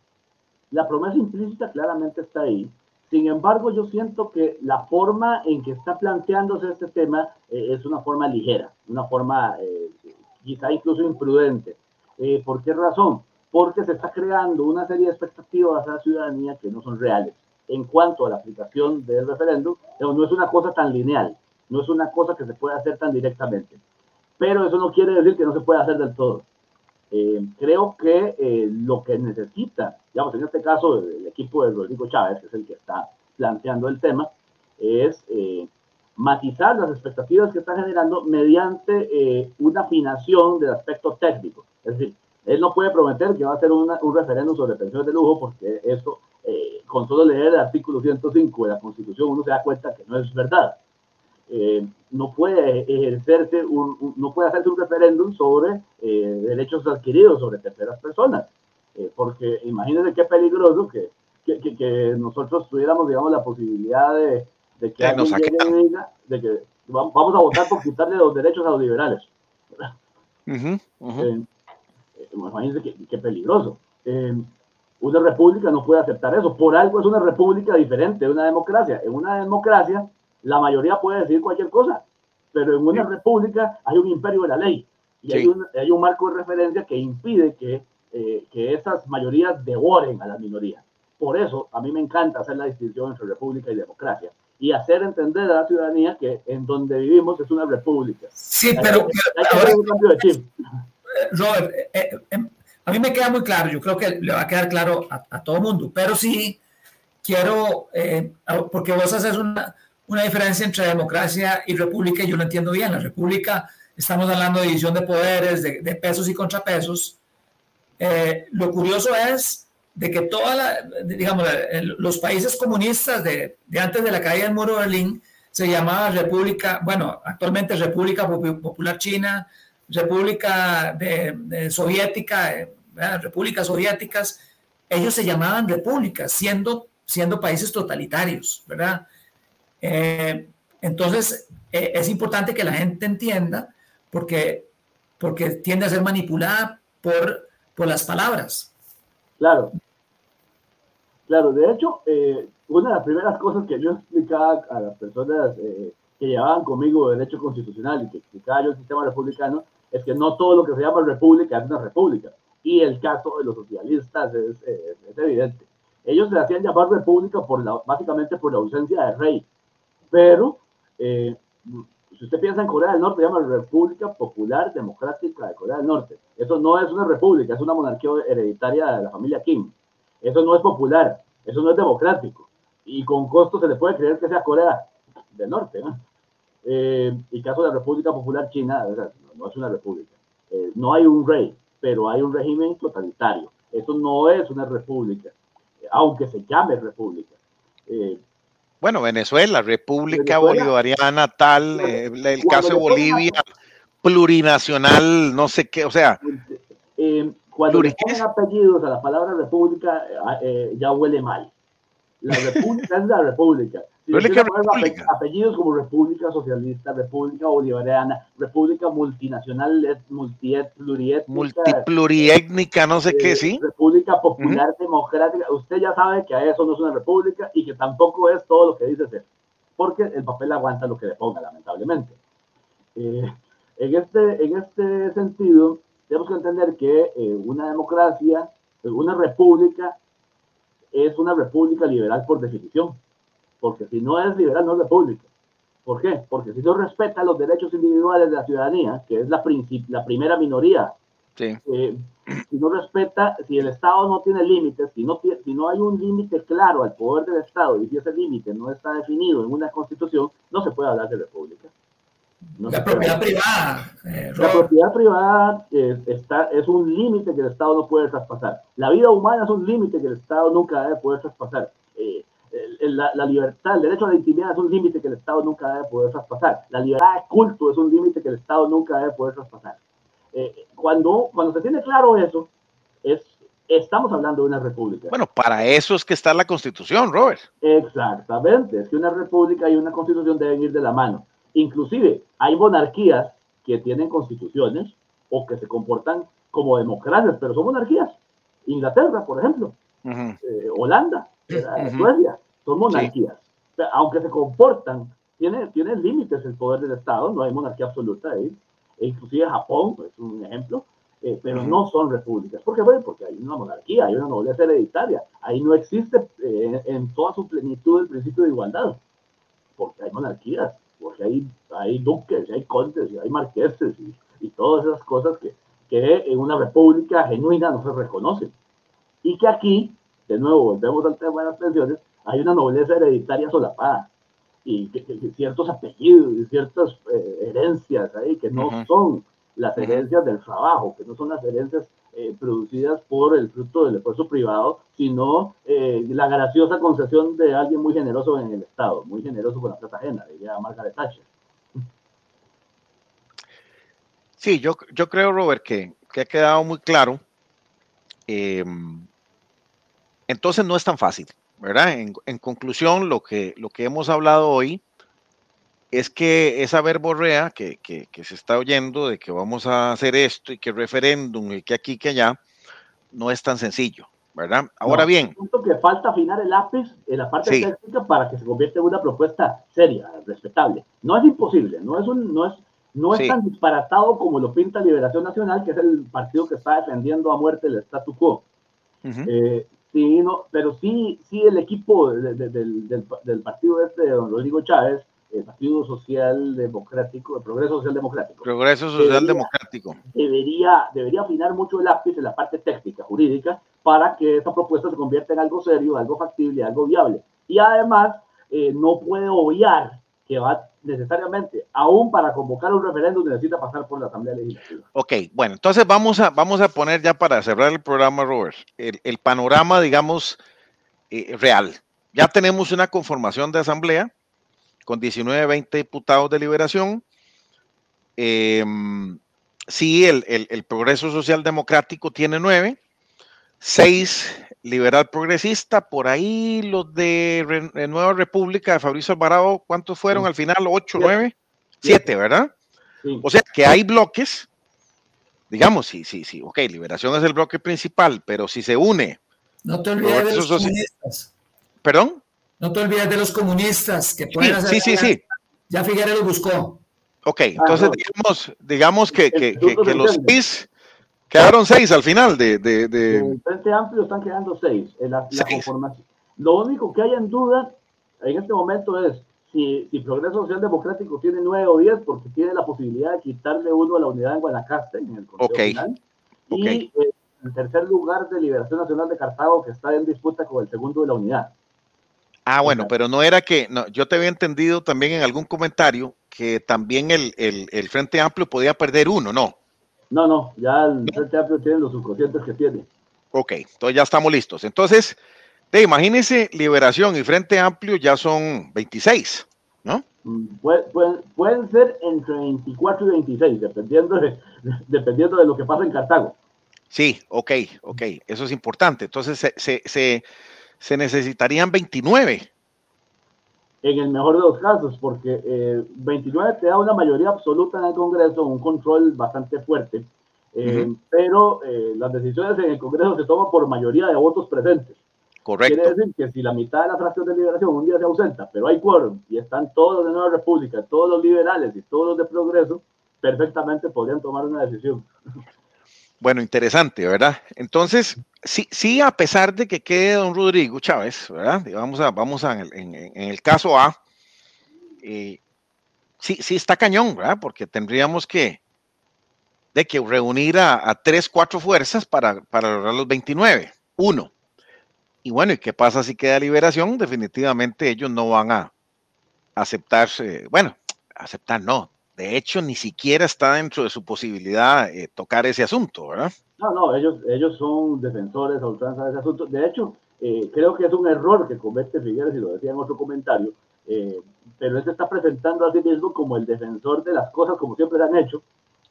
La promesa implícita claramente está ahí. Sin embargo, yo siento que la forma en que está planteándose este tema eh, es una forma ligera, una forma eh, quizá incluso imprudente. Eh, ¿Por qué razón? Porque se está creando una serie de expectativas a la ciudadanía que no son reales. En cuanto a la aplicación del referéndum, no es una cosa tan lineal, no es una cosa que se pueda hacer tan directamente. Pero eso no quiere decir que no se pueda hacer del todo. Eh, creo que eh, lo que necesita, digamos, en este caso, el equipo de Rodrigo Chávez, que es el que está planteando el tema, es eh, matizar las expectativas que está generando mediante eh, una afinación del aspecto técnico. Es decir, él no puede prometer que va a hacer una, un referéndum sobre pensiones de lujo, porque eso, eh, con solo leer el artículo ciento cinco de la Constitución, uno se da cuenta que no es verdad. Eh, no puede ejercerse un, un, no puede hacerse un referéndum sobre eh, derechos adquiridos sobre terceras personas, eh, porque imagínense qué peligroso que, que, que, que nosotros tuviéramos, digamos, la posibilidad de, de que alguien llegue y diga de que vamos a votar por quitarle los derechos a los liberales. Uh-huh, uh-huh. Eh, imagínense qué, qué peligroso. Eh, una república no puede aceptar eso, por algo es una república diferente de una democracia. En una democracia la mayoría puede decir cualquier cosa, pero en una sí. república hay un imperio de la ley y sí. hay, un, hay un marco de referencia que impide que, eh, que esas mayorías devoren a las minorías. Por eso a mí me encanta hacer la distinción entre república y democracia y hacer entender a la ciudadanía que en donde vivimos es una república. Sí, hay, pero... Hay, hay ahora, un cambio de chip. Robert, eh, eh, a mí me queda muy claro, yo creo que le va a quedar claro a, a todo el mundo, pero sí quiero, eh, porque vos haces una... una diferencia entre democracia y república, y yo lo entiendo bien. La república, estamos hablando de división de poderes, de, de pesos y contrapesos. Eh, lo curioso es de que toda la, digamos, los países comunistas de, de antes de la caída del muro de Berlín se llamaba república, bueno, actualmente República Popular China, República de, de Soviética, eh, repúblicas soviéticas, ellos se llamaban repúblicas, siendo, siendo países totalitarios, ¿verdad? Eh, entonces eh, es importante que la gente entienda porque, porque tiende a ser manipulada por, por las palabras. Claro, claro, de hecho eh, una de las primeras cosas que yo explicaba a las personas eh, que llevaban conmigo derecho constitucional y que explicaba yo el sistema republicano es que no todo lo que se llama república es una república, y el caso de los socialistas es, es, es evidente. Ellos se hacían llamar república por la, básicamente por la ausencia de rey. Pero, eh, si usted piensa en Corea del Norte, se llama República Popular Democrática de Corea del Norte. Eso no es una república, es una monarquía hereditaria de la familia Kim. Eso no es popular, eso no es democrático. Y con costo se le puede creer que sea Corea del Norte, ¿no? Eh, el caso de la República Popular China, o sea, no, no es una república. Eh, no hay un rey, pero hay un régimen totalitario. Eso no es una república, aunque se llame república. Eh, Bueno, Venezuela, República Venezuela, Bolivariana, tal, eh, el caso de Bolivia, plurinacional, no sé qué, o sea. Eh, Cuando le ponen apellidos a la palabra república, eh, ya huele mal. La república es la república. Si le ponen apellidos como república socialista, república bolivariana, república multinacional, multiet, pluriétnica, multipluriétnica, no sé eh, qué, sí. República popular uh-huh. democrática. Usted ya sabe que a eso no es una república y que tampoco es todo lo que dice ser. Porque el papel aguanta lo que le ponga, lamentablemente. Eh, en, este, en este sentido, tenemos que entender que eh, una democracia, una república, es una república liberal por definición. Porque si no es liberal, no es república. ¿Por qué? Porque si no respeta los derechos individuales de la ciudadanía, que es la, la primera minoría, sí. eh, si no respeta, si el Estado no tiene límites, si no, si no hay un límite claro al poder del Estado, y si ese límite no está definido en una constitución, no se puede hablar de república. No la propiedad privada. Eh, la propiedad privada es, está, es un límite que el Estado no puede traspasar. La vida humana es un límite que el Estado nunca debe poder traspasar. Eh, el, la, la libertad, el derecho a la intimidad es un límite que el Estado nunca debe poder traspasar. La libertad de culto es un límite que el Estado nunca debe poder traspasar. Eh, cuando, cuando se tiene claro eso, es, estamos hablando de una república. Bueno, para eso es que está la Constitución, Robert. Exactamente, es que una república y una constitución deben ir de la mano. Inclusive, hay monarquías que tienen constituciones o que se comportan como democracias, pero son monarquías. Inglaterra, por ejemplo, uh-huh. eh, Holanda, uh-huh. Suecia, son monarquías. Sí. O sea, aunque se comportan, tienen, tienen límites el poder del Estado, no hay monarquía absoluta ahí. E inclusive Japón es un ejemplo, eh, pero uh-huh. no son repúblicas. ¿Por qué? Bueno, porque hay una monarquía, hay una nobleza hereditaria. Ahí no existe eh, en toda su plenitud el principio de igualdad, porque hay monarquías. Porque hay, hay duques, hay condes, hay marqueses y, y todas esas cosas que, que en una república genuina no se reconocen. Y que aquí, de nuevo, volvemos al tema de las pensiones, hay una nobleza hereditaria solapada y que, que, que ciertos apellidos y ciertas eh, herencias ahí que no uh-huh. son las herencias uh-huh. del trabajo, que no son las herencias eh, producidas por el fruto del esfuerzo privado, sino eh, la graciosa concesión de alguien muy generoso en el Estado, muy generoso con la plata ajena, diría Margaret Thatcher. Sí, yo, yo creo, Robert, que, que ha quedado muy claro. Eh, entonces no es tan fácil, ¿verdad? En, en conclusión, lo que, lo que hemos hablado hoy es que esa verborrea que, que, que se está oyendo de que vamos a hacer esto y que referéndum y que aquí que allá, no es tan sencillo, ¿verdad? Ahora no, bien. Siento que falta afinar el lápiz en la parte sí. técnica para que se convierta en una propuesta seria, respetable. No es imposible, no es, un, no es, no es sí. tan disparatado como lo pinta Liberación Nacional, que es el partido que está defendiendo a muerte el statu quo. Uh-huh. eh, sí, no, pero sí, sí el equipo de, de, de, del, del partido este de don Rodrigo Chávez, el Partido Social Democrático, el Progreso Social Democrático. Progreso Social debería, Democrático. Debería, debería afinar mucho el lápiz en la parte técnica, jurídica, para que esta propuesta se convierta en algo serio, algo factible, algo viable. Y además, eh, no puede obviar que va necesariamente, aún para convocar un referéndum, necesita pasar por la Asamblea Legislativa. Ok, bueno, entonces vamos a, vamos a poner ya para cerrar el programa, Robert, el, el panorama, digamos, eh, real. Ya tenemos una conformación de asamblea, con diecinueve, veinte diputados de Liberación. Eh, sí, el, el, el Progreso Social Democrático tiene nueve, seis Liberal Progresista, por ahí los de Re, Nueva República de Fabricio Alvarado, ¿cuántos fueron al final? ¿Ocho, nueve? Siete, ¿verdad? Sí. O sea que hay bloques, digamos, sí, sí, sí, ok, Liberación es el bloque principal, pero si se une... No te olvides de los comunistas. ¿Perdón? No te olvides de los comunistas que pueden sí, hacer. Sí, sí, sí. Ya Figueres lo buscó. Ok, entonces ah, no. digamos, digamos que, que, que, que los seis quedaron seis al final de. de, de... El Frente Amplio están quedando seis en la, la conformación. Lo único que hay en duda en este momento es si, si Progreso Social Democrático tiene nueve o diez, porque tiene la posibilidad de quitarle uno a la unidad en Guanacaste, en el Consejo okay. Final. Okay. Y eh, en tercer lugar de Liberación Nacional de Cartago, que está en disputa con el segundo de la unidad. Ah, bueno, pero no era que, no, yo te había entendido también en algún comentario que también el, el, el Frente Amplio podía perder uno, ¿no? No, no, ya el no. Frente Amplio tiene los subconscientes que tiene. Ok, entonces ya estamos listos. Entonces, de, imagínense, Liberación y Frente Amplio ya son veintiséis, ¿no? Pueden, pueden, pueden ser entre veinticuatro y veintiséis, dependiendo de, dependiendo de lo que pasa en Cartago. Sí, ok, ok, eso es importante. Entonces se, se, se, se necesitarían veintinueve. En el mejor de los casos, porque eh, veintinueve te da una mayoría absoluta en el Congreso, un control bastante fuerte, eh, uh-huh. pero eh, las decisiones en el Congreso se toman por mayoría de votos presentes. Correcto. Quiere decir que si la mitad de la fracción de Liberación un día se ausenta, pero hay quórum y están todos los de Nueva República, todos los liberales y todos los de Progreso, perfectamente podrían tomar una decisión. Bueno, interesante, ¿verdad? Entonces, sí, sí, a pesar de que quede don Rodrigo Chávez, ¿verdad? Vamos a, vamos a, en, en el caso A, eh, sí, sí está cañón, ¿verdad? Porque tendríamos que, de que reunir a, a tres, cuatro fuerzas para, para lograr los veintinueve. Uno. Y bueno, ¿y qué pasa si queda Liberación? Definitivamente ellos no van a aceptarse, bueno, aceptar no. De hecho, ni siquiera está dentro de su posibilidad eh, tocar ese asunto, ¿verdad? No, no, ellos, ellos son defensores a ultranza de ese asunto. De hecho, eh, creo que es un error que comete Figueres, y lo decía en otro comentario, eh, pero él se está presentando a sí mismo como el defensor de las cosas como siempre se han hecho,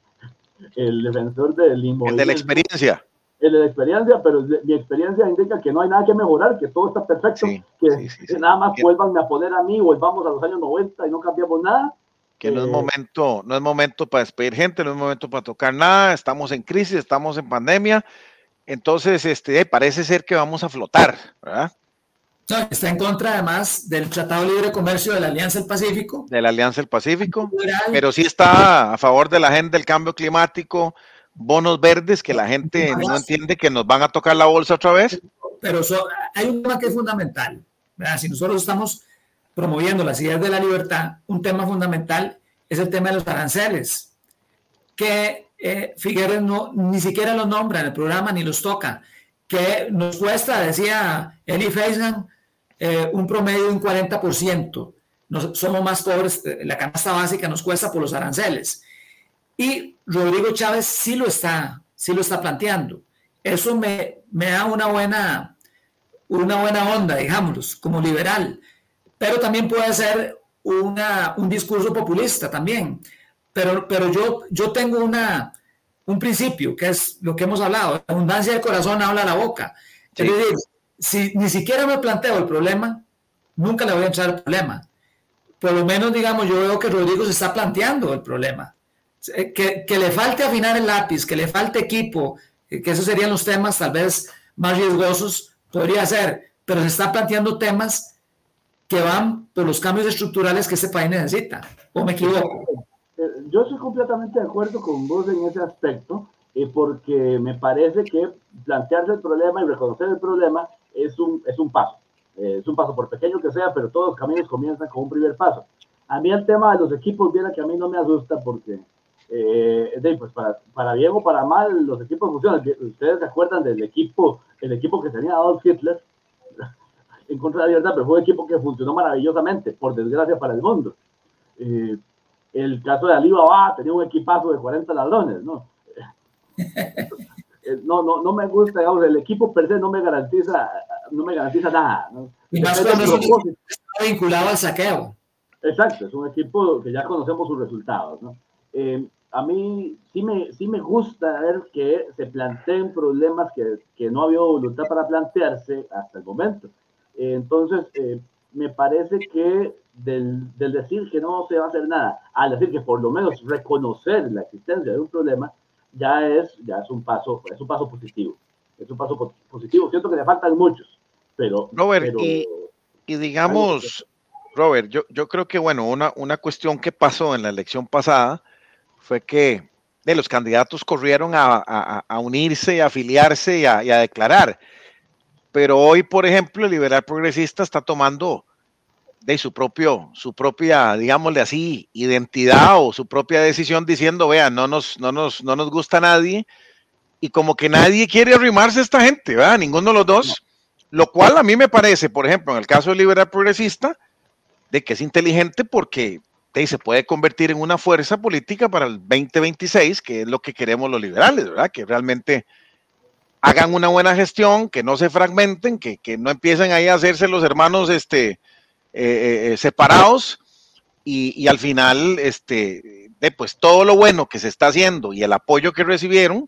el defensor del inmovilismo. El de la experiencia. El de la experiencia, pero mi experiencia indica que no hay nada que mejorar, que todo está perfecto, sí, que, sí, sí, sí. que nada más que, vuelvan a poner a mí, volvamos a los años noventa y no cambiamos nada. Que no es momento, no es momento para despedir gente, no es momento para tocar nada, estamos en crisis, estamos en pandemia, entonces este, parece ser que vamos a flotar, ¿verdad? No, está en contra además del Tratado de Libre Comercio de la Alianza del Pacífico. De la Alianza del Pacífico, pero sí está a favor de la agenda del cambio climático, bonos verdes que la gente no entiende que nos van a tocar la bolsa otra vez. Pero so, hay un tema que es fundamental, ¿verdad? Si nosotros estamos promoviendo las ideas de la libertad, un tema fundamental es el tema de los aranceles, que eh, Figueres no, ni siquiera los nombra en el programa ni los toca, que nos cuesta, decía Eli Feisman, eh, un promedio de un cuarenta por ciento. Nos, somos más pobres, la canasta básica nos cuesta por los aranceles. Y Rodrigo Chávez sí lo está, sí lo está planteando. Eso me, me da una buena, una buena onda, digámoslo, como liberal. Pero también puede ser una, un discurso populista también. Pero, pero yo, yo tengo una, un principio, que es lo que hemos hablado. La abundancia del corazón habla la boca. Sí. Es decir, si ni siquiera me planteo el problema, nunca le voy a echar el problema. Por lo menos, digamos, yo veo que Rodrigo se está planteando el problema. Que, que le falte afinar el lápiz, que le falte equipo, que esos serían los temas tal vez más riesgosos, podría ser, pero se está planteando temas que van por los cambios estructurales que este país necesita, ¿o me equivoco? Yo estoy completamente de acuerdo con vos en ese aspecto, eh, porque me parece que plantearse el problema y reconocer el problema es un, es un paso, eh, es un paso por pequeño que sea, pero todos los caminos comienzan con un primer paso. A mí el tema de los equipos, viera que a mí no me asusta porque, eh, de, pues para, para bien o para mal, los equipos funcionan. Ustedes se acuerdan del equipo, el equipo que tenía Adolf Hitler en contra de la libertad, pero fue un equipo que funcionó maravillosamente, por desgracia para el mundo. Eh, el caso de Ali Baba tenía un equipazo de cuarenta ladrones, ¿no? No, no, no me gusta, digamos, el equipo per se no me garantiza, no me garantiza nada, ¿no? Y más cuando está vinculado al saqueo. Exacto, es un equipo que ya conocemos sus resultados, ¿no? Eh, a mí sí me, sí me gusta ver que se planteen problemas que, que no había voluntad para plantearse hasta el momento. Eh, entonces, eh, me parece que del, del decir que no se va a hacer nada, al decir que por lo menos reconocer la existencia de un problema, ya es, ya es un paso, es un paso positivo. Es un paso positivo. Siento que le faltan muchos, pero... Robert, pero, y, y digamos, Robert, yo, yo creo que, bueno, una, una cuestión que pasó en la elección pasada fue que de los candidatos corrieron a, a, a unirse, a afiliarse y a, y a declarar. Pero hoy, por ejemplo, el liberal progresista está tomando de su propio, su propia, digámosle así, identidad o su propia decisión diciendo, vean, no nos, no nos, no nos gusta nadie, y como que nadie quiere arrimarse a esta gente, ¿verdad? Ninguno de los dos, lo cual a mí me parece, por ejemplo, en el caso del liberal progresista, de que es inteligente porque de, se puede convertir en una fuerza política para el veinte veintiséis, que es lo que queremos los liberales, ¿verdad? Que realmente hagan una buena gestión, que no se fragmenten, que, que no empiecen ahí a hacerse los hermanos este, eh, eh, separados y, y al final, este, de, pues todo lo bueno que se está haciendo y el apoyo que recibieron,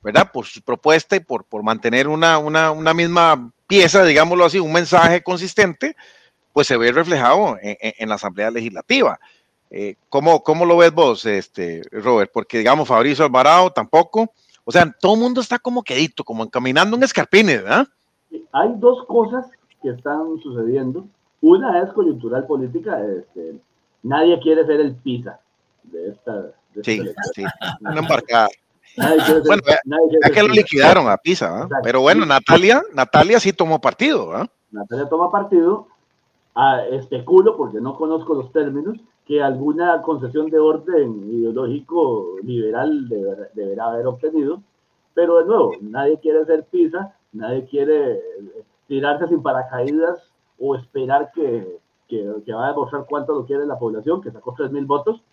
¿verdad? Por su propuesta y por, por mantener una, una, una misma pieza, digámoslo así, un mensaje consistente, pues se ve reflejado en, en, en la Asamblea Legislativa. Eh, ¿cómo, ¿Cómo lo ves vos, este, Robert? Porque, digamos, Fabricio Alvarado tampoco. O sea, todo el mundo está como quedito, como encaminando un escarpines, ¿verdad? Hay dos cosas que están sucediendo. Una es coyuntural política. Este, nadie quiere ser el PISA de esta, de esta sí, selección. sí, una embarcada. Nadie quiere ser, bueno, nadie quiere ya ser que lo PISA. liquidaron a Pisa, ¿eh? Pero bueno, Natalia, Natalia sí tomó partido, ¿eh? Natalia toma partido. Ah, especulo, porque no conozco los términos, que alguna concesión de orden ideológico liberal deber, deberá haber obtenido, pero de nuevo, nadie quiere ser PISA, nadie quiere tirarse sin paracaídas o esperar que, que, que va a demostrar cuánto lo quiere la población, que sacó tres mil votos.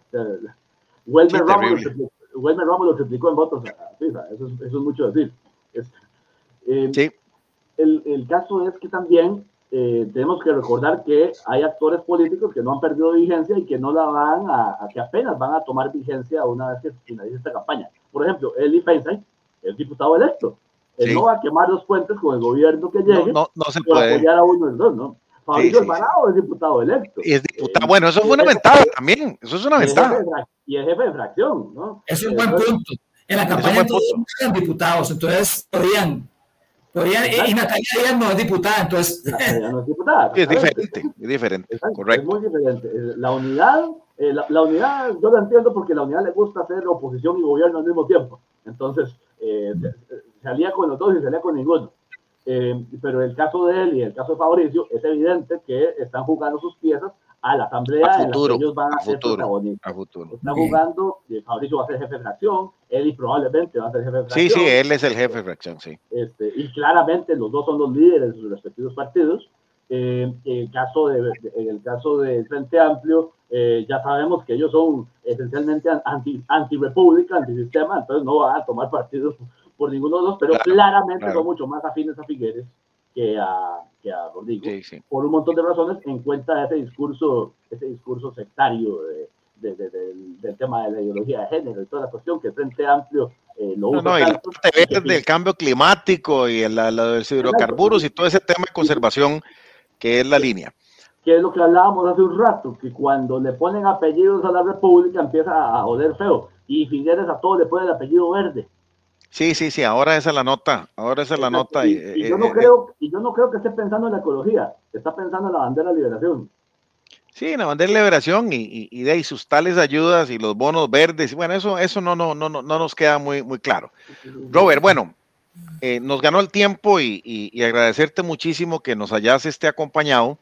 Welmer sí, Ramos, lo triplicó, Welmer Ramos lo triplicó en votos a PISA, eso es, eso es mucho decir. Es, eh, sí. el, el caso es que también Eh, tenemos que recordar que hay actores políticos que no han perdido vigencia y que no la van a, a que apenas van a tomar vigencia una vez que finalice esta campaña. Por ejemplo, Eli Feinstein es diputado electo. Él sí. no va a quemar los puentes con el gobierno que llegue no, no, no se para puede apoyar a uno del dos, ¿no? Fabricio sí, sí, Alvarado sí. es diputado electo. Y es diputado, eh, bueno, eso fue una ventaja también, eso es una ventaja. Y es jefe de fracción, ¿no? Es un buen punto. En la campaña todos eran diputados, entonces podían... Podrían, y Natalia Díaz no es diputada, entonces... Natalia no es diputada. Es diferente, es diferente, Exacto, correcto. Es muy diferente. La unidad, eh, la, la unidad, yo la entiendo porque la unidad le gusta hacer oposición y gobierno al mismo tiempo. Entonces, eh, se, se alía con los dos y se alía con ninguno. Eh, pero el caso de él y el caso de Fabricio, es evidente que están jugando sus piezas a la asamblea a futuro, en la que ellos van a, a ser futuro, protagonistas. A futuro. Están jugando, eh, Fabricio va a ser jefe de fracción, él y probablemente va a ser jefe de fracción. Sí, sí, él es el jefe de fracción, sí. Este, y claramente los dos son los líderes de sus respectivos partidos. Eh, en, el caso de, de, en el caso del Frente Amplio, eh, ya sabemos que ellos son esencialmente anti, anti-república, anti-sistema, entonces no van a tomar partidos por ninguno de los dos, pero claro, claramente claro. son mucho más afines a Figueres que a, que a Rodrigo, sí, sí. por un montón de razones, en cuenta ese discurso, ese discurso sectario de, de, de, de, del tema de la ideología de género y toda la cuestión que el Frente Amplio eh, lo usa. No, no, y la parte verde del cambio climático y la, la de los hidrocarburos y todo ese tema de conservación que es la línea. Que es lo que hablábamos hace un rato, que cuando le ponen apellidos a la República empieza a oler feo, y Figueres a todo le pone el apellido verde. Sí, sí, sí, ahora esa es la nota, ahora esa es la nota. Y, y, yo no eh, creo, eh, y yo no creo que esté pensando en la ecología, está pensando en la bandera de liberación. Sí, en la bandera de liberación y, y, y de ahí sus tales ayudas y los bonos verdes, y bueno, eso, eso no, no, no, no nos queda muy, muy claro. Robert, bueno, eh, nos ganó el tiempo y, y, y agradecerte muchísimo que nos hayas este, acompañado,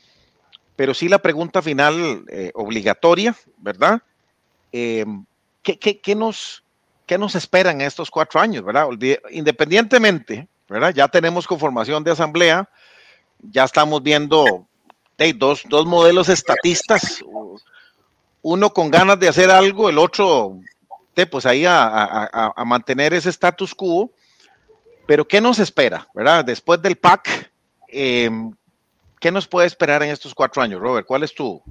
pero sí la pregunta final eh, obligatoria, ¿verdad? Eh, ¿qué, qué, qué nos... ¿Qué nos esperan en estos cuatro años, verdad? Independientemente, ¿verdad? Ya tenemos conformación de asamblea, ya estamos viendo hey, dos, dos modelos estatistas, uno con ganas de hacer algo, el otro, hey, pues ahí a, a, a mantener ese status quo, pero ¿qué nos espera, verdad? Después del P A C, eh, ¿qué nos puede esperar en estos cuatro años, Robert? ¿Cuál es tu,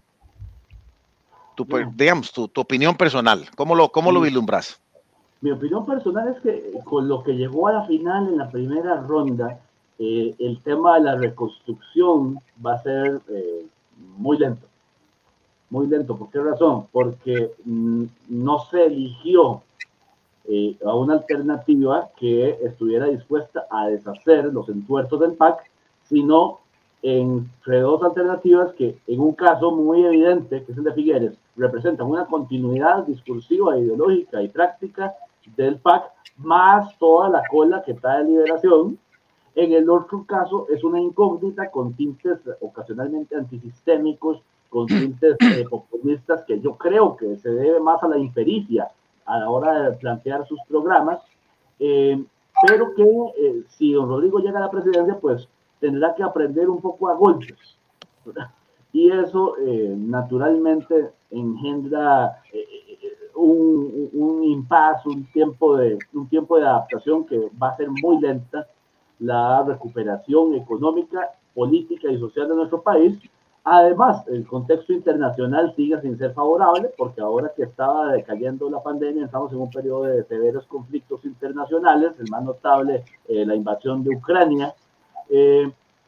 tu no. digamos, tu, tu opinión personal? ¿Cómo lo, cómo sí. lo vislumbras? Mi opinión personal es que con lo que llegó a la final en la primera ronda, eh, el tema de la reconstrucción va a ser eh, muy lento. Muy lento. ¿Por qué razón? Porque mm, no se eligió eh, a una alternativa que estuviera dispuesta a deshacer los entuertos del P A C, sino entre dos alternativas que, en un caso muy evidente, que es el de Figueres, representan una continuidad discursiva, ideológica y práctica del P A C, más toda la cola que trae Liberación. En el otro caso es una incógnita con tintes ocasionalmente antisistémicos, con tintes eh, populistas, que yo creo que se debe más a la impericia a la hora de plantear sus programas, eh, pero que eh, si don Rodrigo llega a la presidencia, pues tendrá que aprender un poco a golpes, ¿verdad? Y eso eh, naturalmente engendra eh, un, un impasse, un tiempo, de, un tiempo de adaptación que va a ser muy lenta la recuperación económica, política y social de nuestro país, Además, el contexto internacional sigue sin ser favorable, porque ahora que estaba decayendo la pandemia, estamos en un periodo de severos conflictos internacionales, el más notable, eh, la invasión de Ucrania. Eh,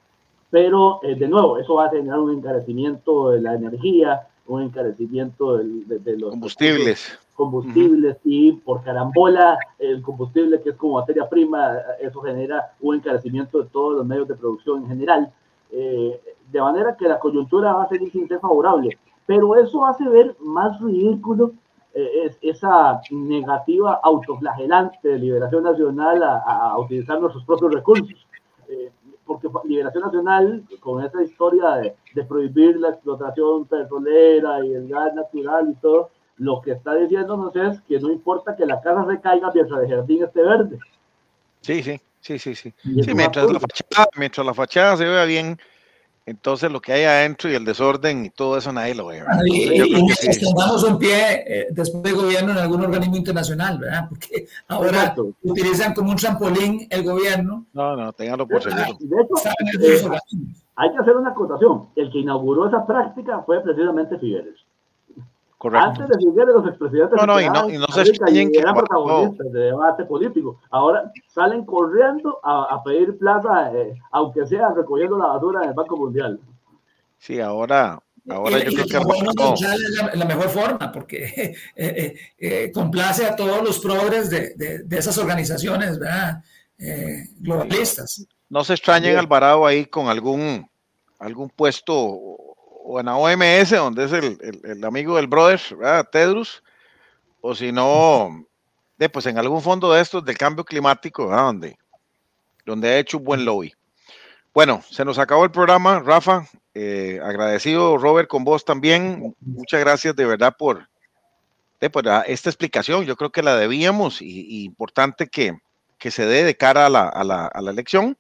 pero, eh, de nuevo, eso va a generar un encarecimiento de la energía, un encarecimiento de, de, de los combustibles. combustibles uh-huh. Y por carambola, el combustible que es como materia prima, eso genera un encarecimiento de todos los medios de producción en general. Eh, de manera que la coyuntura va a seguir sin ser favorable, pero eso hace ver más ridículo eh, es, esa negativa autoflagelante de Liberación Nacional a, a utilizar nuestros propios recursos. Eh, porque Liberación Nacional, con esa historia de, de prohibir la explotación petrolera y el gas natural y todo, lo que está diciéndonos es que no importa que la casa se caiga mientras el jardín esté verde. Sí, sí, sí, sí, sí. sí mientras, la fachada, mientras la fachada se vea bien, entonces lo que hay adentro y el desorden y todo eso nadie lo ve. ¿verdad? Y, y, y sí. Tengamos un pie eh, después de gobierno en algún organismo internacional, ¿verdad? Porque ahora Exacto. utilizan como un trampolín el gobierno. No, no, ténganlo por seguro. De hecho, eh, hay que hacer una acotación. El que inauguró esa práctica fue precisamente Figueres. Correcto. Antes de Figueres, los expresidentes no, no, y no, y no se extrañen que eran protagonistas de debate político. Ahora salen corriendo a, a pedir plaza, eh, aunque sea recogiendo la basura en el Banco Mundial. Sí, ahora, ahora y, yo y creo que bueno, no. es la, la mejor forma, porque eh, eh, eh, complace a todos los progres de, de, de esas organizaciones, ¿verdad? Eh, globalistas. No se extrañen, Alvarado, ahí con algún, algún puesto o en la O M S, donde es el, el, el amigo del brother, ¿verdad? Tedros, o si no, de, pues en algún fondo de estos del cambio climático, ¿verdad? Donde, donde ha hecho un buen lobby. Bueno, se nos acabó el programa, Rafa, eh, agradecido, Robert, con vos también, muchas gracias de verdad por, de, por esta explicación, yo creo que la debíamos y, y importante que, que se dé de cara a la, a la, a la elección.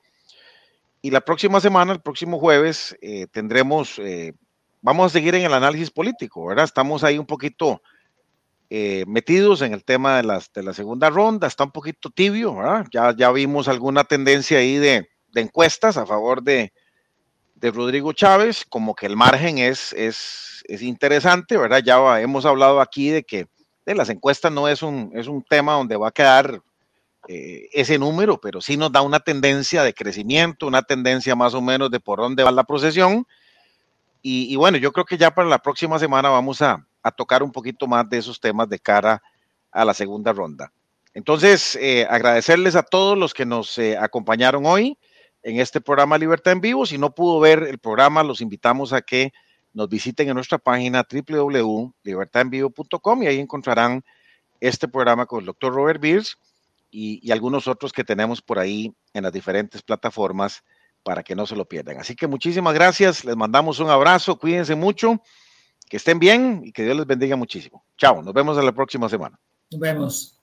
Y la próxima semana, el próximo jueves, eh, tendremos... Eh, Vamos a seguir en el análisis político, ¿verdad? Estamos ahí un poquito eh, metidos en el tema de, las, de la segunda ronda, está un poquito tibio, ¿verdad? Ya, ya vimos alguna tendencia ahí de, de encuestas a favor de, de Rodrigo Chávez, como que el margen es, es, es interesante, ¿verdad? Ya hemos hablado aquí de que de las encuestas no es un, es un tema donde va a quedar eh, ese número, pero sí nos da una tendencia de crecimiento, una tendencia más o menos de por dónde va la procesión. Y, y bueno, yo creo que ya para la próxima semana vamos a, a tocar un poquito más de esos temas de cara a la segunda ronda. Entonces, eh, agradecerles a todos los que nos eh, acompañaron hoy en este programa Libertad en Vivo. Si no pudo ver el programa, los invitamos a que nos visiten en nuestra página doble u doble u doble u punto libertad en vivo punto com y ahí encontrarán este programa con el doctor Robert Beers y, y algunos otros que tenemos por ahí en las diferentes plataformas para que no se lo pierdan. Así que muchísimas gracias, les mandamos un abrazo, cuídense mucho, que estén bien y que Dios les bendiga muchísimo. Chao, nos vemos en la próxima semana. Nos vemos.